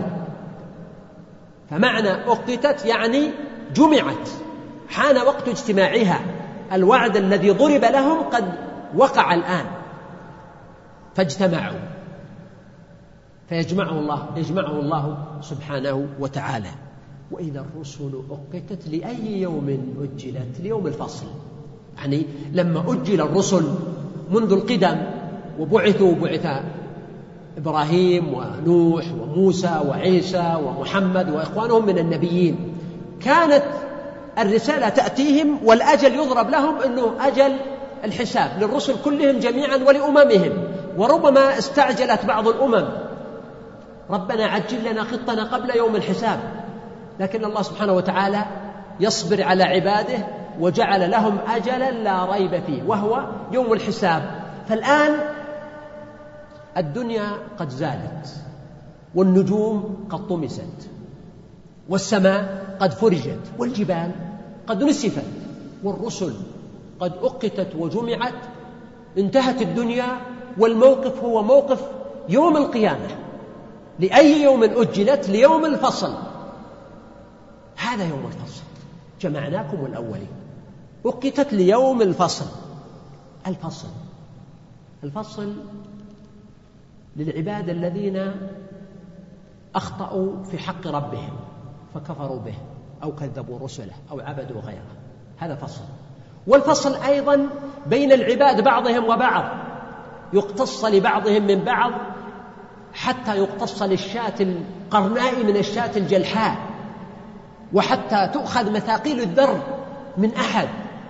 فمعنى أقتت يعني جمعت، حان وقت اجتماعها، الوعد الذي ضرب لهم قد وقع الآن فاجتمعوا، فيجمعه الله يجمعه الله سبحانه وتعالى. وإذا الرسل أقتت لأي يوم أجلت؟ ليوم الفصل، يعني لما أجل الرسل منذ القدم وبعثوا، بعث إبراهيم ونوح وموسى وعيسى ومحمد وإخوانهم من النبيين، كانت الرسالة تأتيهم والأجل يضرب لهم أنه أجل الحساب للرسل كلهم جميعا ولأممهم. وربما استعجلت بعض الأمم: ربنا عجل لنا قطنا قبل يوم الحساب، لكن الله سبحانه وتعالى يصبر على عباده وجعل لهم أجلا لا ريب فيه وهو يوم الحساب. فالآن الدنيا قد زالت، والنجوم قد طمست، والسماء قد فرجت، والجبال قد نسفت، والرسل قد أقتت وجمعت، انتهت الدنيا، والموقف هو موقف يوم القيامة. لأي يوم أجلت؟ ليوم الفصل. هذا يوم الفصل، جمعناكم الأولين. أقتت ليوم الفصل. الفصل الفصل للعباد الذين أخطأوا في حق ربهم فكفروا به أو كذبوا رسله أو عبدوا غيره، هذا فصل. والفصل أيضا بين العباد بعضهم وبعض، يقتص لبعضهم من بعض حتى يقتص للشاة القرناء من الشاة الجلحاء، وحتى تؤخذ مثاقيل الذر من أحد،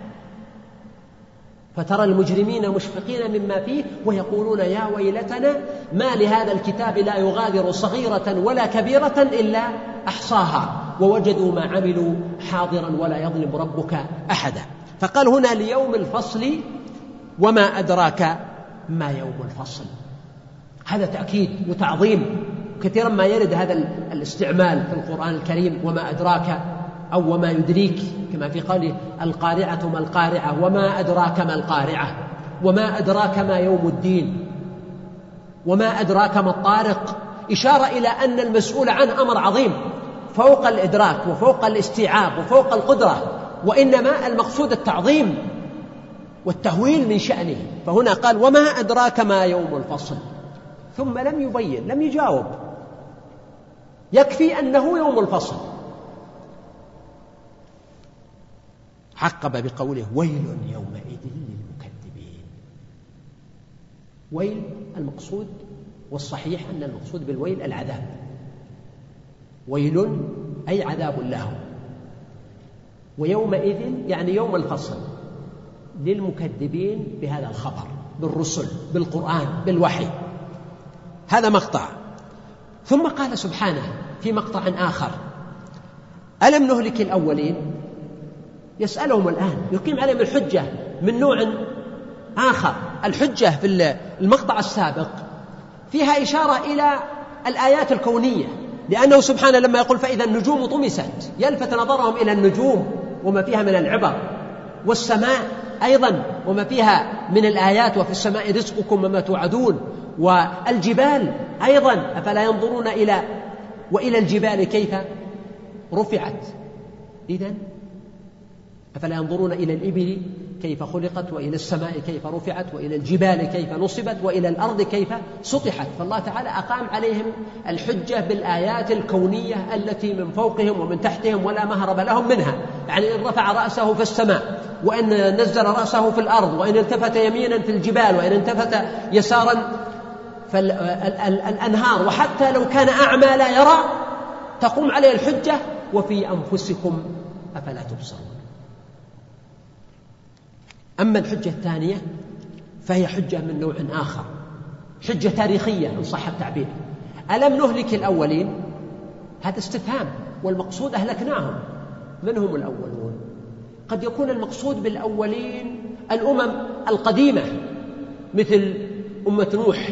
فترى المجرمين مشفقين مما فيه ويقولون يا ويلتنا ما لهذا الكتاب لا يغادر صغيرة ولا كبيرة إلا أحصاها ووجدوا ما عملوا حاضرا ولا يظلم ربك أحدا. فقال هنا ليوم الفصل وما أدراك ما يوم الفصل. هذا تأكيد وتعظيم، كثيرا ما يرد هذا الاستعمال في القرآن الكريم، وما أدراك أو وما يدريك، كما في قوله القارعة ما القارعة، وما أدراك ما القارعة، وما أدراك ما يوم الدين، وما أدراك ما الطارق، إشارة إلى أن المسؤول عنه أمر عظيم فوق الإدراك وفوق الاستيعاب وفوق القدرة، وإنما المقصود التعظيم والتهويل من شأنه. فهنا قال وما أدراك ما يوم الفصل، ثم لم يبين، لم يجاوب، يكفي أنه يوم الفصل. عقب بقوله ويل يومئذ للمكذبين. ويل المقصود، والصحيح أن المقصود بالويل العذاب، ويل أي عذاب لهم، ويومئذ يعني يوم الفصل للمكذبين بهذا الخبر، بالرسل، بالقرآن، بالوحي. هذا مقطع. ثم قال سبحانه في مقطع آخر ألم نهلك الأولين؟ يسألهم الآن، يقيم عليهم الحجة من نوع آخر. الحجة في المقطع السابق فيها إشارة إلى الآيات الكونية، لأنه سبحانه لما يقول فإذا النجوم طمست يلفت نظرهم إلى النجوم وما فيها من العبر، والسماء أيضا وما فيها من الآيات، وفي السماء رزقكم وما توعدون، والجبال أيضا أفلا ينظرون إلى وإلى الجبال كيف رفعت، إذن أفلا ينظرون إلى الإبل كيف خلقت، وإلى السماء كيف رفعت، وإلى الجبال كيف نصبت، وإلى الأرض كيف سطحت. فالله تعالى أقام عليهم الحجة بالآيات الكونية التي من فوقهم ومن تحتهم ولا مهرب لهم منها. يعني إن رفع رأسه في السماء، وإن نزل رأسه في الأرض، وإن التفت يمينا في الجبال، وإن التفت يسارا فالأنهار، وحتى لو كان أعمى لا يرى تقوم عليه الحجة وفي أنفسكم أفلا تبصرون. أما الحجة الثانية فهي حجة من نوع آخر، حجة تاريخية إن صح التعبير. ألم نهلك الأولين؟ هذا استفهام، والمقصود أهلكناهم. من هم الأولون؟ قد يكون المقصود بالأولين الأمم القديمة مثل أمة نوح،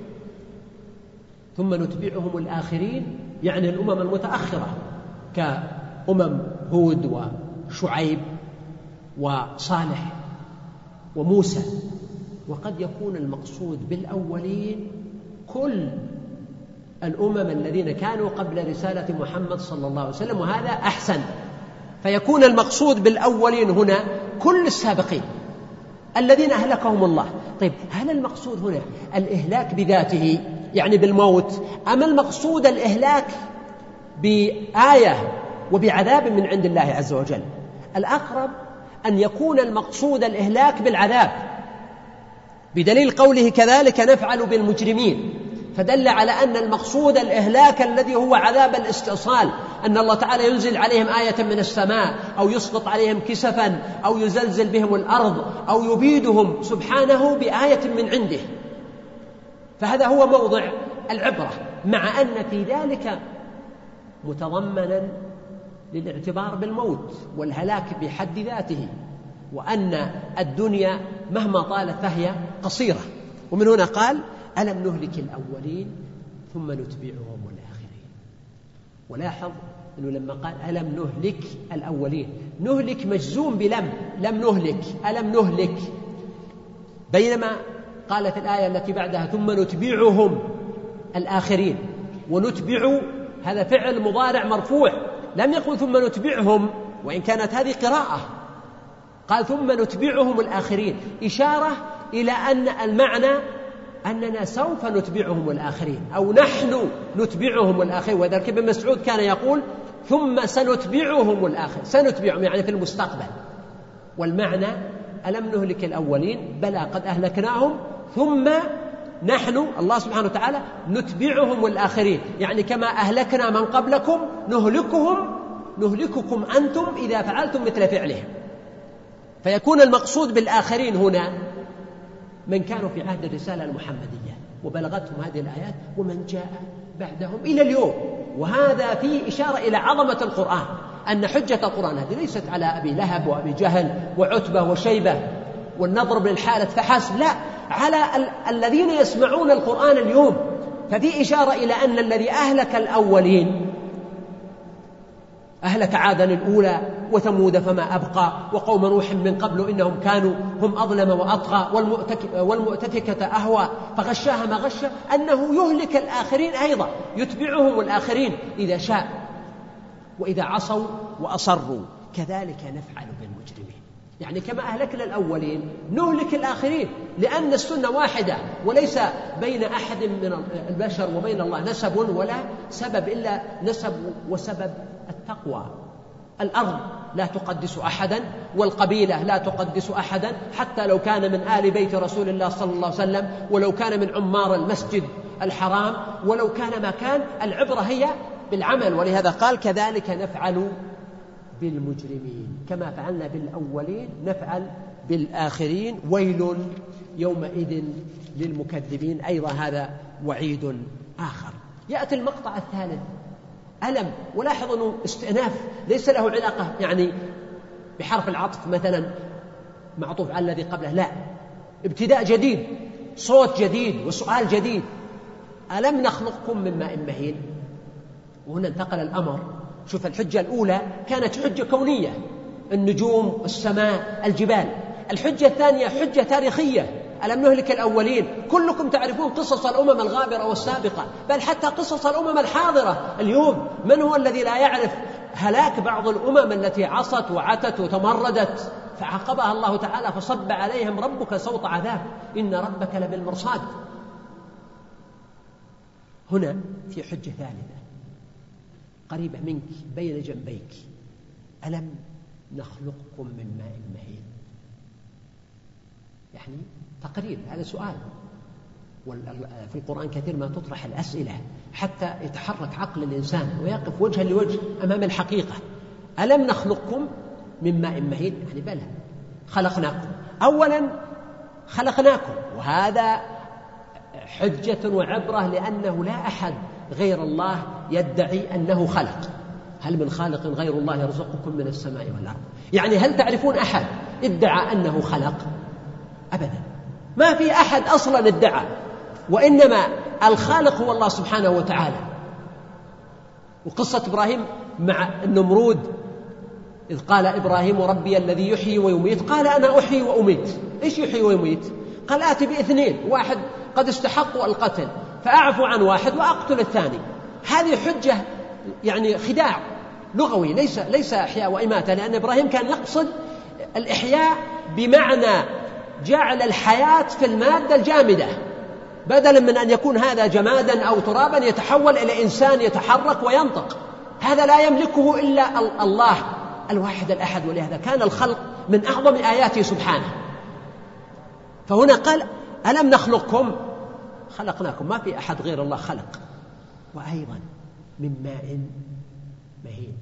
ثم نتبعهم الآخرين، يعني الأمم المتأخرة كأمم هود وشعيب وصالح وموسى. وقد يكون المقصود بالأولين كل الأمم الذين كانوا قبل رسالة محمد صلى الله عليه وسلم، وهذا أحسن. فيكون المقصود بالأولين هنا كل السابقين الذين أهلكهم الله. طيب هل المقصود هنا الإهلاك بذاته يعني بالموت، أم المقصود الإهلاك بآية وبعذاب من عند الله عز وجل؟ الأقرب أن يكون المقصود الإهلاك بالعذاب، بدليل قوله كذلك نفعل بالمجرمين، فدل على أن المقصود الإهلاك الذي هو عذاب الاستئصال، أن الله تعالى ينزل عليهم آية من السماء، أو يسقط عليهم كسفا، أو يزلزل بهم الأرض، أو يبيدهم سبحانه بآية من عنده. فهذا هو موضع العبرة، مع أن في ذلك متضمنا للاعتبار بالموت والهلاك بحد ذاته، وأن الدنيا مهما طالت فهي قصيرة. ومن هنا قال ألم نهلك الأولين ثم نتبعهم الآخرين. ولاحظ أنه لما قال ألم نهلك الأولين، نهلك مجزوم بلم، لم نهلك، ألم نهلك، بينما قال في الآية التي بعدها ثم نتبعهم الآخرين. ونتبع هذا فعل مضارع مرفوع، لم يقل ثم نتبعهم، وإن كانت هذه قراءة، قال ثم نتبعهم الآخرين، إشارة إلى أن المعنى أننا سوف نتبعهم الآخرين أو نحن نتبعهم الآخرين. وذلك ابن مسعود كان يقول ثم سنتبعهم الآخرين، سنتبعهم يعني في المستقبل. والمعنى ألم نهلك الأولين، بلى قد أهلكناهم، ثم نحن الله سبحانه وتعالى نتبعهم الآخرين، يعني كما أهلكنا من قبلكم نهلكهم نهلككم أنتم إذا فعلتم مثل فعلهم. فيكون المقصود بالآخرين هنا من كانوا في عهد الرسالة المحمدية وبلغتهم هذه الآيات ومن جاء بعدهم إلى اليوم. وهذا فيه إشارة إلى عظمة القرآن، أن حجة القرآن هذه ليست على أبي لهب وأبي جهل وعتبة وشيبة والنضر بن الحارث فحسب، لا، على ال- الذين يسمعون القرآن اليوم. ففي إشارة إلى أن الذي أهلك الأولين أهلك عادا الأولى وثمود فما أبقى وقوم نوح من قبل إنهم كانوا هم أظلم وأطغى والمؤتفكة أهوى فغشاها ما غشى، أنه يهلك الآخرين أيضا، يتبعهم الآخرين إذا شاء وإذا عصوا وأصروا. كذلك نفعل بالمجرمين، يعني كما أهلكنا الأولين نهلك الآخرين، لأن السنة واحدة وليس بين أحد من البشر وبين الله نسب ولا سبب إلا نسب وسبب التقوى. الأرض لا تقدس أحدا والقبيلة لا تقدس أحدا، حتى لو كان من آل بيت رسول الله صلى الله عليه وسلم، ولو كان من عمار المسجد الحرام، ولو كان ما كان، العبرة هي بالعمل. ولهذا قال كذلك نفعل بالمجرمين، كما فعلنا بالأولين نفعل بالآخرين، ويل يومئذ للمكذبين. أيضا هذا وعيد آخر. يأتي المقطع الثالث ألم، ولاحظ أنه استئناف ليس له علاقة يعني بحرف العطف مثلا معطوف على الذي قبله، لا، ابتداء جديد، صوت جديد وسؤال جديد. ألم نخلقكم من ماء مهين؟ وهنا انتقل الأمر. شوف، الحجة الأولى كانت حجة كونية، النجوم، السماء، الجبال. الحجة الثانية حجة تاريخية، ألم نهلك الأولين. كلكم تعرفون قصص الأمم الغابرة والسابقة، بل حتى قصص الأمم الحاضرة اليوم. من هو الذي لا يعرف هلاك بعض الأمم التي عصت وعتت وتمردت فعاقبها الله تعالى فصب عليهم ربك سوط عذاب إن ربك لبالمرصاد. هنا في حجة ثالثة قريبة منك بين جنبيك، ألم نخلقكم من ماء مهين؟ يعني تقرير، هذا سؤال. وفي القرآن كثير ما تطرح الأسئلة حتى يتحرك عقل الإنسان ويقف وجها لوجه أمام الحقيقة. ألم نخلقكم من ماء مهين؟ يعني بلى، خلقناكم. أولا خلقناكم، وهذا حجة وعبرة، لأنه لا أحد غير الله يدعي أنه خلق. هل من خالق غير الله يرزقكم من السماء والأرض؟ يعني هل تعرفون أحد ادعى أنه خلق؟ أبدا، ما في أحد أصلا ادعى، وإنما الخالق هو الله سبحانه وتعالى. وقصة إبراهيم مع النمرود إذ قال إبراهيم ربي الذي يحيي ويميت، قال أنا أحيي وأميت. إيش يحيي ويميت؟ قال آتي باثنين، واحد قد استحقوا القتل فأعفو عن واحد وأقتل الثاني. هذه حجة يعني خداع لغوي، ليس ليس إحياء وإماتة، لأن إبراهيم كان يقصد الإحياء بمعنى جعل الحياة في المادة الجامدة، بدلا من أن يكون هذا جمادا أو ترابا يتحول إلى إنسان يتحرك وينطق. هذا لا يملكه إلا الله الواحد الأحد، ولهذا كان الخلق من أعظم آياته سبحانه. فهنا قال ألم نخلقكم؟ خلقناكم، ما في أحد غير الله خلق. وأيضا من ماء مهين،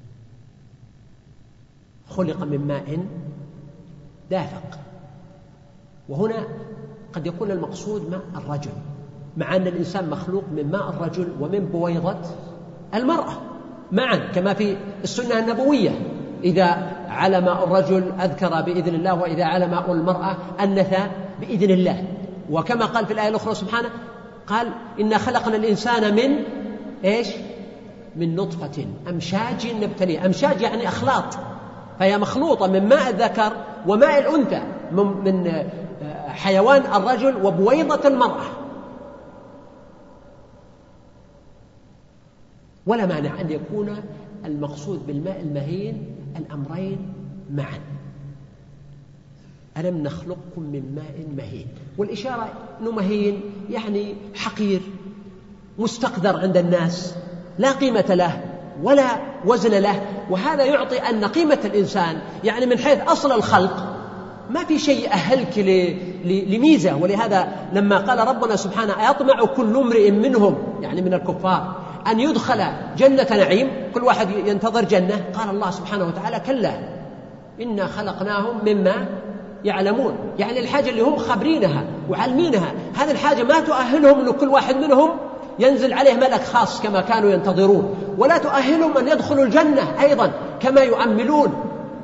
خلق من ماء دافق. وهنا قد يكون المقصود ماء الرجل، مع أن الإنسان مخلوق من ماء الرجل ومن بويضة المرأة معا، كما في السنة النبوية إذا على ماء الرجل أذكر بإذن الله، وإذا على ماء المرأة أنثى بإذن الله. وكما قال في الآية الأخرى سبحانه قال إنا خلقنا الإنسان من إيش؟ من نطفة أمشاج نبتليه. أمشاج يعني أخلاط، فهي مخلوطة من ماء الذكر وماء الأنثى، من حيوان الرجل وبويضة المرأة. ولا مانع أن يكون المقصود بالماء المهين الأمرين معا. ألم نخلقكم من ماء مهين، والإشارة أنه مهين يعني حقير مستقدر عند الناس، لا قيمة له ولا وزن له. وهذا يعطي أن قيمة الإنسان يعني من حيث أصل الخلق ما في شيء أهلك لميزة. ولهذا لما قال ربنا سبحانه أيطمع كل امرئ منهم يعني من الكفار أن يدخل جنة نعيم، كل واحد ينتظر جنة، قال الله سبحانه وتعالى كلا إنا خلقناهم مما يعلمون، يعني الحاجة اللي هم خبرينها وعلمينها، هذه الحاجة ما تؤهلهم أن كل واحد منهم ينزل عليه ملك خاص كما كانوا ينتظرون، ولا تؤهلهم أن يدخلوا الجنة أيضا كما يؤملون.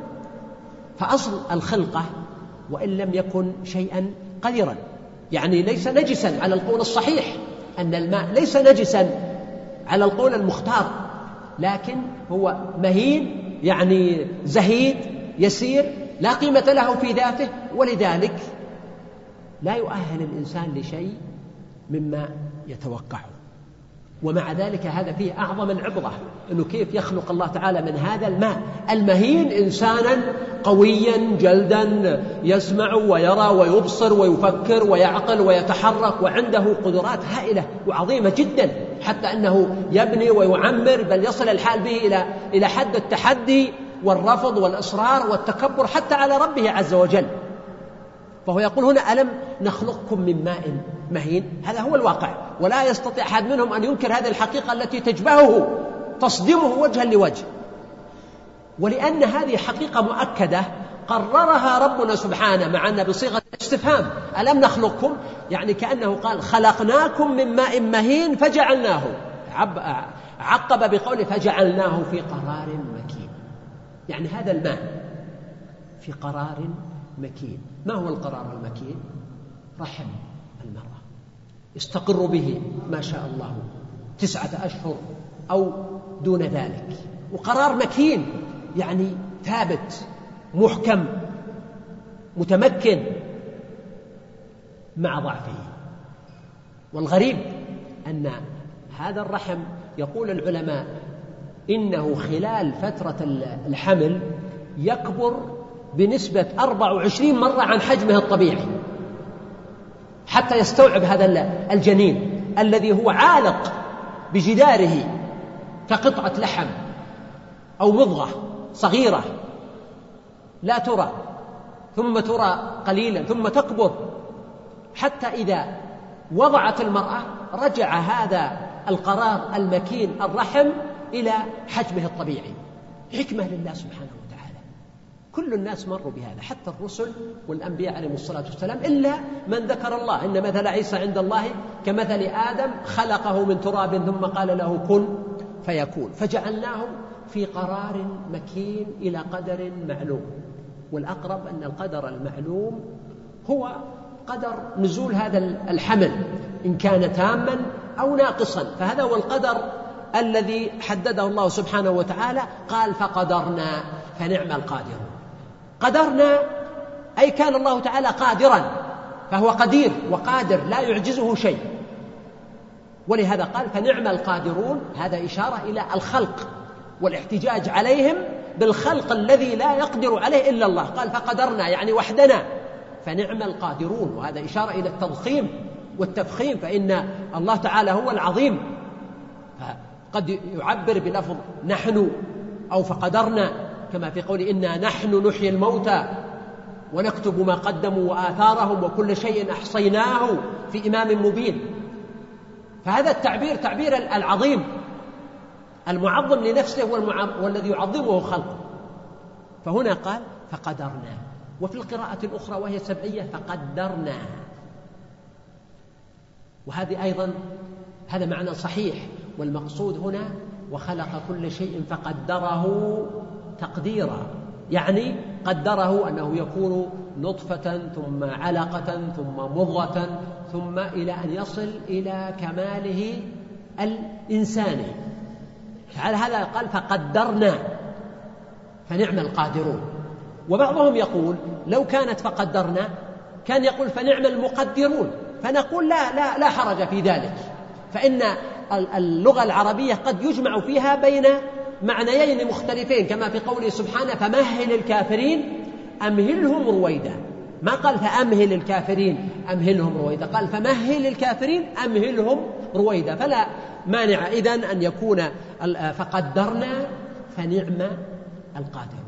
فأصل الخلقة وإن لم يكن شيئا قذرا، يعني ليس نجسا على القول الصحيح، أن الماء ليس نجسا على القول المختار، لكن هو مهين يعني زهيد يسير لا قيمة له في ذاته، ولذلك لا يؤهل الإنسان لشيء مما يتوقعه. ومع ذلك هذا فيه أعظم العبرة، أنه كيف يخلق الله تعالى من هذا الماء المهين إنسانا قويا جلدا يسمع ويرى ويبصر ويفكر ويعقل ويتحرك، وعنده قدرات هائلة وعظيمة جدا، حتى أنه يبني ويعمر، بل يصل الحال به إلى إلى حد التحدي والرفض والإصرار والتكبر حتى على ربه عز وجل. فهو يقول هنا ألم نخلقكم من ماء مهين، هذا هو الواقع، ولا يستطيع أحد منهم أن ينكر هذه الحقيقة التي تجبهه تصدمه وجها لوجه. ولأن هذه حقيقة مؤكدة قررها ربنا سبحانه معنا بصيغة الاستفهام، ألم نخلقكم، يعني كأنه قال خلقناكم من ماء مهين فجعلناه، عقب بقوله فجعلناه في قرار مكين، يعني هذا الماء في قرار مكين. ما هو القرار المكين؟ رحم المرأة يستقر به ما شاء الله تسعة أشهر أو دون ذلك، وقرار مكين يعني ثابت محكم متمكن مع ضعفه. والغريب أن هذا الرحم يقول العلماء إنه خلال فترة الحمل يكبر بنسبة أربع وعشرين مرة عن حجمه الطبيعي، حتى يستوعب هذا الجنين الذي هو عالق بجداره كقطعة لحم أو مضغة صغيرة لا ترى، ثم ترى قليلا ثم تكبر، حتى إذا وضعت المرأة رجع هذا القرار المكين الرحم إلى حجمه الطبيعي. حكمة لله سبحانه وتعالى. كل الناس مروا بهذا، حتى الرسل والأنبياء عليهم الصلاة والسلام، إلا من ذكر الله إن مثل عيسى عند الله كمثل آدم خلقه من تراب ثم قال له كن فيكون، فجعلناه في قرار مكين إلى قدر معلوم. والأقرب أن القدر المعلوم هو قدر نزول هذا الحمل إن كان تاما أو ناقصا، فهذا هو القدر الذي حدده الله سبحانه وتعالى. قال فقدرنا فنعم القادرون. قدرنا أي كان الله تعالى قادرا، فهو قدير وقادر لا يعجزه شيء، ولهذا قال فنعم القادرون. هذا إشارة إلى الخلق والاحتجاج عليهم بالخلق الذي لا يقدر عليه إلا الله. قال فقدرنا يعني وحدنا، فنعم القادرون، وهذا إشارة إلى التضخيم والتفخيم، فإن الله تعالى هو العظيم. قد يعبر بلفظ نحن أو فقدرنا، كما في قول إنا نحن نحيي الموتى ونكتب ما قدموا وآثارهم وكل شيء أحصيناه في إمام مبين. فهذا التعبير تعبير العظيم المعظم لنفسه والذي يعظمه خلقه. فهنا قال فقدرنا، وفي القراءة الأخرى وهي سبعية فقدرنا، وهذه أيضا هذا معنى صحيح. والمقصود هنا وخلق كل شيء فقدره تقديرا، يعني قدره أنه يكون نطفة ثم علقة ثم مضغة ثم إلى أن يصل إلى كماله الإنساني. على هذا قال فقدرنا فنعم القادرون. وبعضهم يقول لو كانت فقدرنا كان يقول فنعم المقدرون، فنقول لا لا لا حرج في ذلك، فإن اللغة العربية قد يجمع فيها بين معنيين مختلفين، كما في قوله سبحانه فمهل الكافرين أمهلهم رويدا. ما قال فأمهل الكافرين أمهلهم رويدا، قال فمهل الكافرين أمهلهم رويدا. فلا مانع إذن أن يكون فقدرنا فنعم القادرون.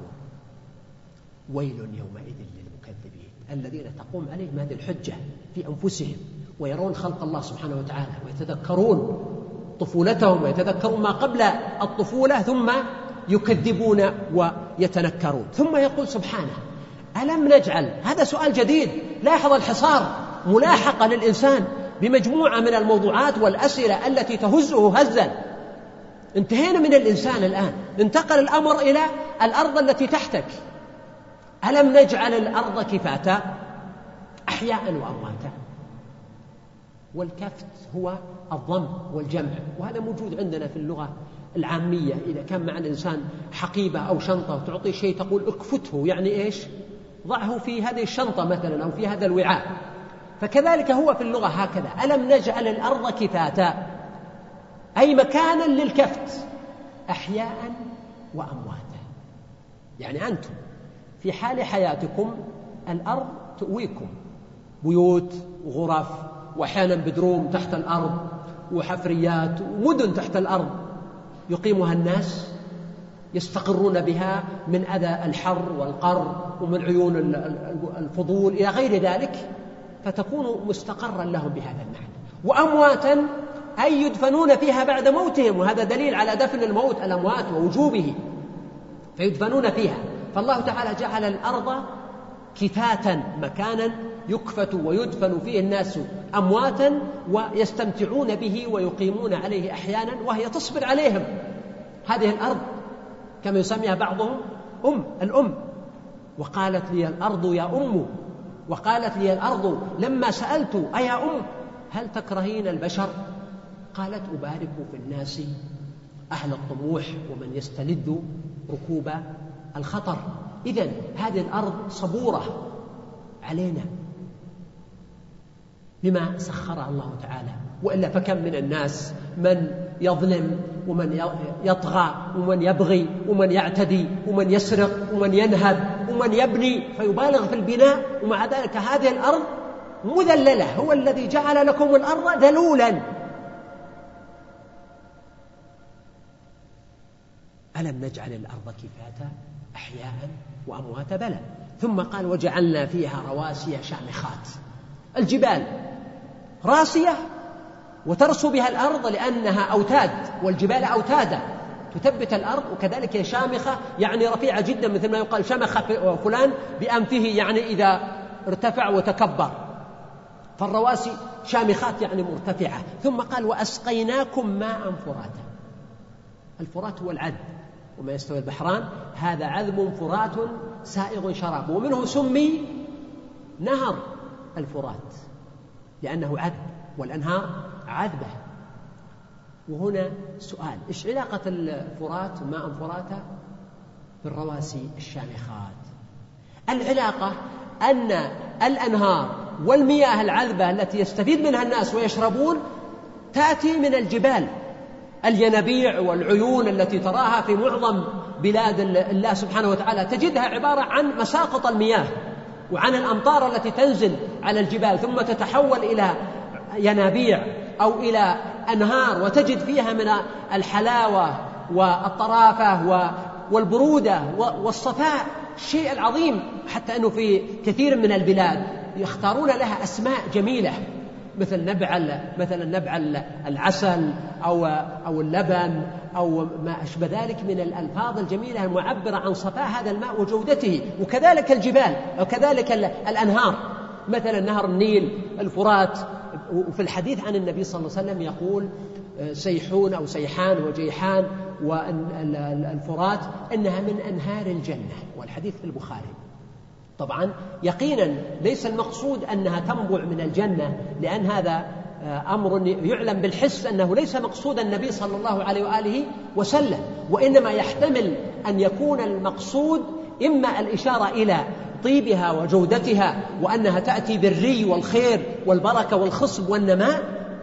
ويل يومئذ للمكذبين الذين تقوم عليهم هذه الحجة في أنفسهم ويرون خلق الله سبحانه وتعالى ويتذكرون طفولتهم ويتذكرون ما قبل الطفولة ثم يكذبون ويتنكرون. ثم يقول سبحانه ألم نجعل، هذا سؤال جديد، لاحظ الحصار ملاحقة للإنسان بمجموعة من الموضوعات والأسئلة التي تهزه هزا. انتهينا من الإنسان الآن، انتقل الأمر إلى الأرض التي تحتك. ألم نجعل الأرض كفاتا أحياء وأمواتا. والكفت هو الضم والجمع، وهذا موجود عندنا في اللغة العامية. إذا كان مع الإنسان حقيبة أو شنطة وتعطي شيء تقول اكفته، يعني إيش؟ ضعه في هذه الشنطة مثلا أو في هذا الوعاء. فكذلك هو في اللغة هكذا، ألم نجعل الأرض كفاتا أي مكانا للكفت أحياء وأمواتا. يعني أنتم في حال حياتكم الأرض تؤويكم، بيوت وغرف وأحيانا بدروم تحت الأرض وحفريات ومدن تحت الأرض يقيمها الناس يستقرون بها من أذى الحر والقر ومن عيون الفضول إلى غير ذلك، فتكون مستقرا لهم بهذا المعنى. وأمواتا أي يدفنون فيها بعد موتهم، وهذا دليل على دفن الموت الأموات ووجوبه، فيدفنون فيها. فالله تعالى جعل الأرض كفاتا مكانا يكفت ويدفن فيه الناس أمواتا ويستمتعون به ويقيمون عليه أحيانا، وهي تصبر عليهم. هذه الأرض كما يسميها بعضهم أم الأم. وقالت لي الأرض يا أم، وقالت لي الأرض لما سألت أيا أم هل تكرهين البشر؟ قالت أبارك في الناس أهل الطموح ومن يستلذ ركوب الخطر. إذن هذه الأرض صبورة علينا بما سخرها الله تعالى، وإلا فكم من الناس من يظلم ومن يطغى ومن يبغي ومن يعتدي ومن يسرق ومن ينهب ومن يبني فيبالغ في البناء، ومع ذلك هذه الأرض مذللة. هو الذي جعل لكم الأرض ذلولا. ألم نجعل الأرض كفاتا أحياء وأمواتا بلى. ثم قال وجعلنا فيها رواسي شامخات. الجبال راسية وترسو بها الأرض لأنها أوتاد، والجبال أوتادا تثبت الأرض، وكذلك شامخة يعني رفيعة جدا، مثل ما يقال شمخ فلان بأنفه يعني إذا ارتفع وتكبر. فالرواسي شامخات يعني مرتفعة. ثم قال وأسقيناكم ماء فراتا. الفرات هو العذب، وما يستوي البحران هذا عذب فرات سائغ شراب، ومنه سمي نهر الفرات لأنه عذب، والأنهار عذبة. وهنا سؤال، إيش علاقة الفرات ماء فراتا بالرواسي الشامخات؟ العلاقة أن الأنهار والمياه العذبة التي يستفيد منها الناس ويشربون تأتي من الجبال، الينابيع والعيون التي تراها في معظم بلاد الله سبحانه وتعالى تجدها عبارة عن مساقط المياه وعن الأمطار التي تنزل على الجبال ثم تتحول إلى ينابيع أو إلى أنهار، وتجد فيها من الحلاوة والطرافة والبرودة والصفاء الشيء العظيم، حتى أنه في كثير من البلاد يختارون لها أسماء جميلة مثل نبع مثلا نبع العسل أو أو اللبن أو ما أشبه ذلك من الألفاظ الجميلة المعبرة عن صفاء هذا الماء وجودته. وكذلك الجبال وكذلك الأنهار، مثلا نهر النيل الفرات وفي الحديث عن النبي صلى الله عليه وسلم يقول سيحون أو سيحان وجيحان والفرات إنها من أنهار الجنة، والحديث في البخاري. طبعا يقينا ليس المقصود أنها تنبع من الجنة، لأن هذا أمر يعلم بالحس أنه ليس مقصود النبي صلى الله عليه وآله وسلم، وإنما يحتمل أن يكون المقصود إما الإشارة إلى طيبها وجودتها، وأنها تأتي بالري والخير والبركة والخصب والنماء،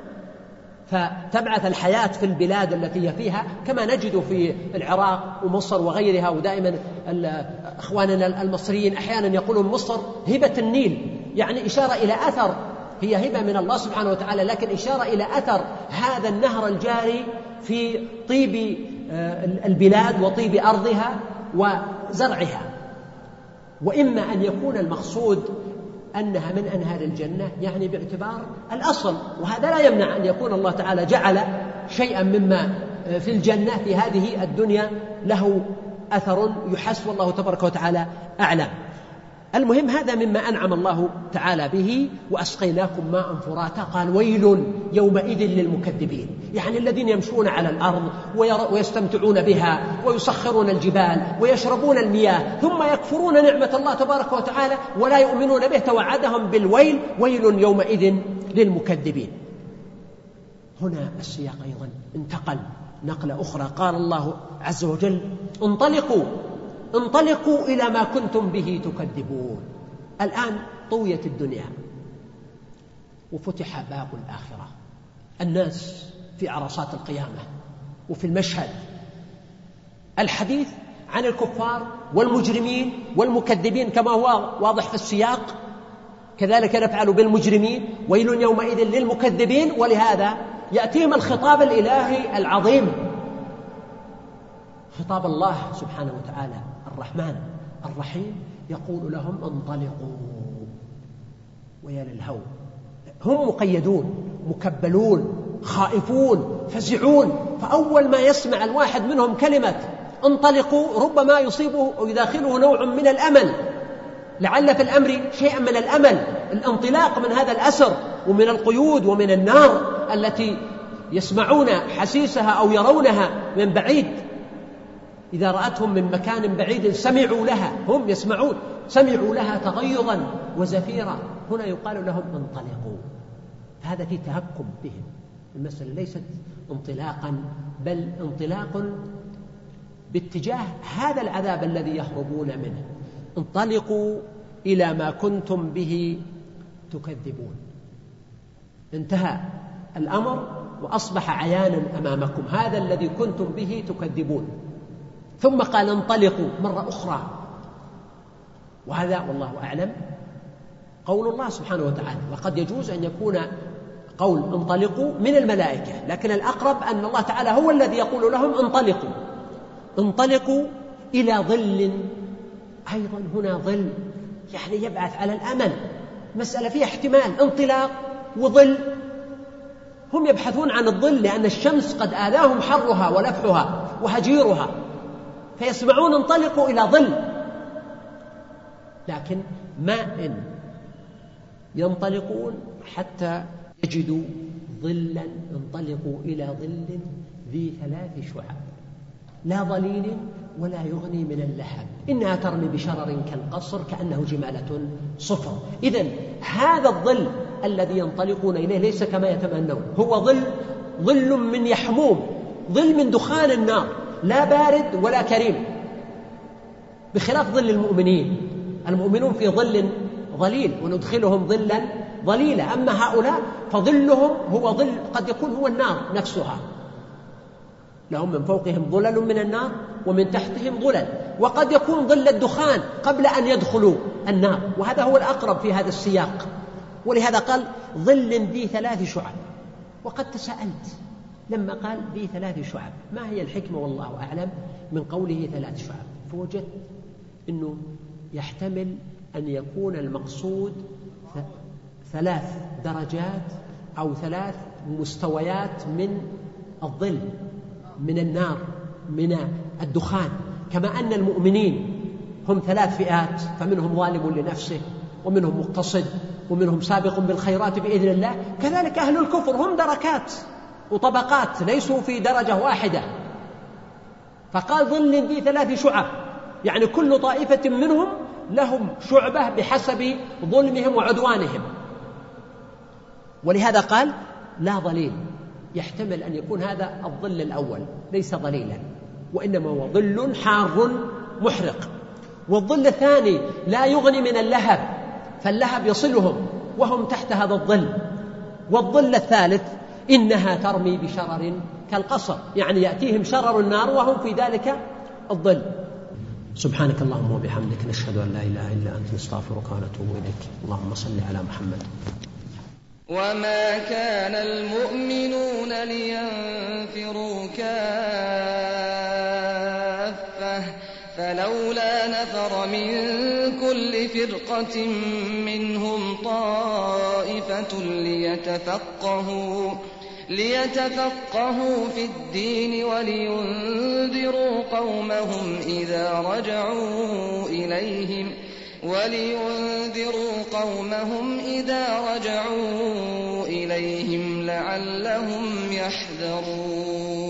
فتبعث الحياة في البلاد التي هي فيها، كما نجد في العراق ومصر وغيرها. ودائما أخواننا المصريين أحيانا يقولون مصر هبة النيل، يعني إشارة إلى أثر، هي هبة من الله سبحانه وتعالى، لكن إشارة إلى أثر هذا النهر الجاري في طيب البلاد وطيب أرضها وزرعها. وإما أن يكون المقصود أنها من أنهار الجنة، يعني باعتبار الأصل، وهذا لا يمنع أن يكون الله تعالى جعل شيئا مما في الجنة في هذه الدنيا له أثر يحس، والله تبارك وتعالى أعلم. المهم هذا مما أنعم الله تعالى به. وأسقيناكم ماء فراتا، قال ويل يومئذ للمكذبين، يعني الذين يمشون على الأرض ويستمتعون بها ويسخرون الجبال ويشربون المياه ثم يكفرون نعمة الله تبارك وتعالى ولا يؤمنون به، توعدهم بالويل، ويل يومئذ للمكذبين. هنا السياق أيضا انتقل نقلة أخرى، قال الله عز وجل انطلقوا انطلقوا إلى ما كنتم به تكذبون. الآن طويت الدنيا وفتح باب الآخرة، الناس في عرصات القيامة وفي المشهد. الحديث عن الكفار والمجرمين والمكذبين كما هو واضح في السياق، كذلك نفعل بالمجرمين، ويل يومئذ للمكذبين. ولهذا يأتيهم الخطاب الإلهي العظيم، خطاب الله سبحانه وتعالى الرحمن الرحيم، يقول لهم انطلقوا. ويا للهول، هم مقيدون مكبلون خائفون فزعون، فأول ما يسمع الواحد منهم كلمة انطلقوا ربما يصيبه ويداخله نوع من الأمل، لعل في الأمر شيئا من الأمل، الانطلاق من هذا الأسر ومن القيود ومن النار التي يسمعون حسيسها أو يرونها من بعيد. إذا رأتهم من مكان بعيد سمعوا لها، هم يسمعون، سمعوا لها تغيظا وزفيرا. هنا يقال لهم انطلقوا، هذا في تهكم بهم. المسألة ليست انطلاقا، بل انطلاق باتجاه هذا العذاب الذي يهربون منه. انطلقوا إلى ما كنتم به تكذبون. انتهى الأمر وأصبح عيانا أمامكم هذا الذي كنتم به تكذبون. ثم قال انطلقوا مرة أخرى، وهذا والله أعلم قول الله سبحانه وتعالى، وقد يجوز أن يكون قول انطلقوا من الملائكة، لكن الأقرب أن الله تعالى هو الذي يقول لهم انطلقوا انطلقوا إلى ظل. أيضا هنا ظل يعني يبعث على الأمل، مسألة فيها احتمال، انطلاق وظل. هم يبحثون عن الظل لأن الشمس قد آذاهم حرها ولفحها وهجيرها، فيسمعون انطلقوا إلى ظل، لكن ماء ينطلقون حتى يجدوا ظلا. انطلقوا إلى ظل ذي ثلاث شعب لا ظليل ولا يغني من اللهب إنها ترمي بشرر كالقصر كأنه جمالة صفر. إذن هذا الظل الذي ينطلقون إليه ليس كما يتمنون، هو ظل ظل من يحموم، ظل من دخان النار، لا بارد ولا كريم، بخلاف ظل المؤمنين. المؤمنون في ظل ظليل وندخلهم ظلا ظليلا، أما هؤلاء فظلهم هو ظل قد يكون هو النار نفسها، لهم من فوقهم ظلل من النار ومن تحتهم ظلل، وقد يكون ظل الدخان قبل أن يدخلوا النار، وهذا هو الأقرب في هذا السياق. ولهذا قال ظل ذي ثلاث شعب. وقد تساءلت لما قال ذي ثلاث شعب ما هي الحكمة والله أعلم من قوله ثلاث شعب، فوجدت أنه يحتمل أن يكون المقصود ثلاث درجات أو ثلاث مستويات من الظل، من النار، من الدخان، كما أن المؤمنين هم ثلاث فئات، فمنهم ظالم لنفسه ومنهم مقتصد ومنهم سابق بالخيرات بإذن الله. كذلك أهل الكفر هم دركات وطبقات، ليسوا في درجة واحدة. فقال ظل ذي ثلاث شعب، يعني كل طائفة منهم لهم شعبة بحسب ظلمهم وعدوانهم. ولهذا قال لا ظليل، يحتمل أن يكون هذا الظل الأول ليس ظليلا، وإنما هو ظل حار محرق. والظل الثاني لا يغني من اللهب، فاللهب يصلهم وهم تحت هذا الظل. والظل الثالث إنها ترمي بشرر كالقصر، يعني يأتيهم شرر النار وهم في ذلك الظل. سبحانك اللهم وبحمدك، نشهد أن لا إله إلا أنت، نستغفرك ونتوب إليك. اللهم صل على محمد. وما كان المؤمنون لينفروا كافة فلولا نفر من كل فرقة منهم طائفة ليتفقهوا ليتفقهوا في الدين ولينذروا قومهم إذا رجعوا إليهم ولينذروا قومهم إذا رجعوا إليهم لعلهم يحذرون.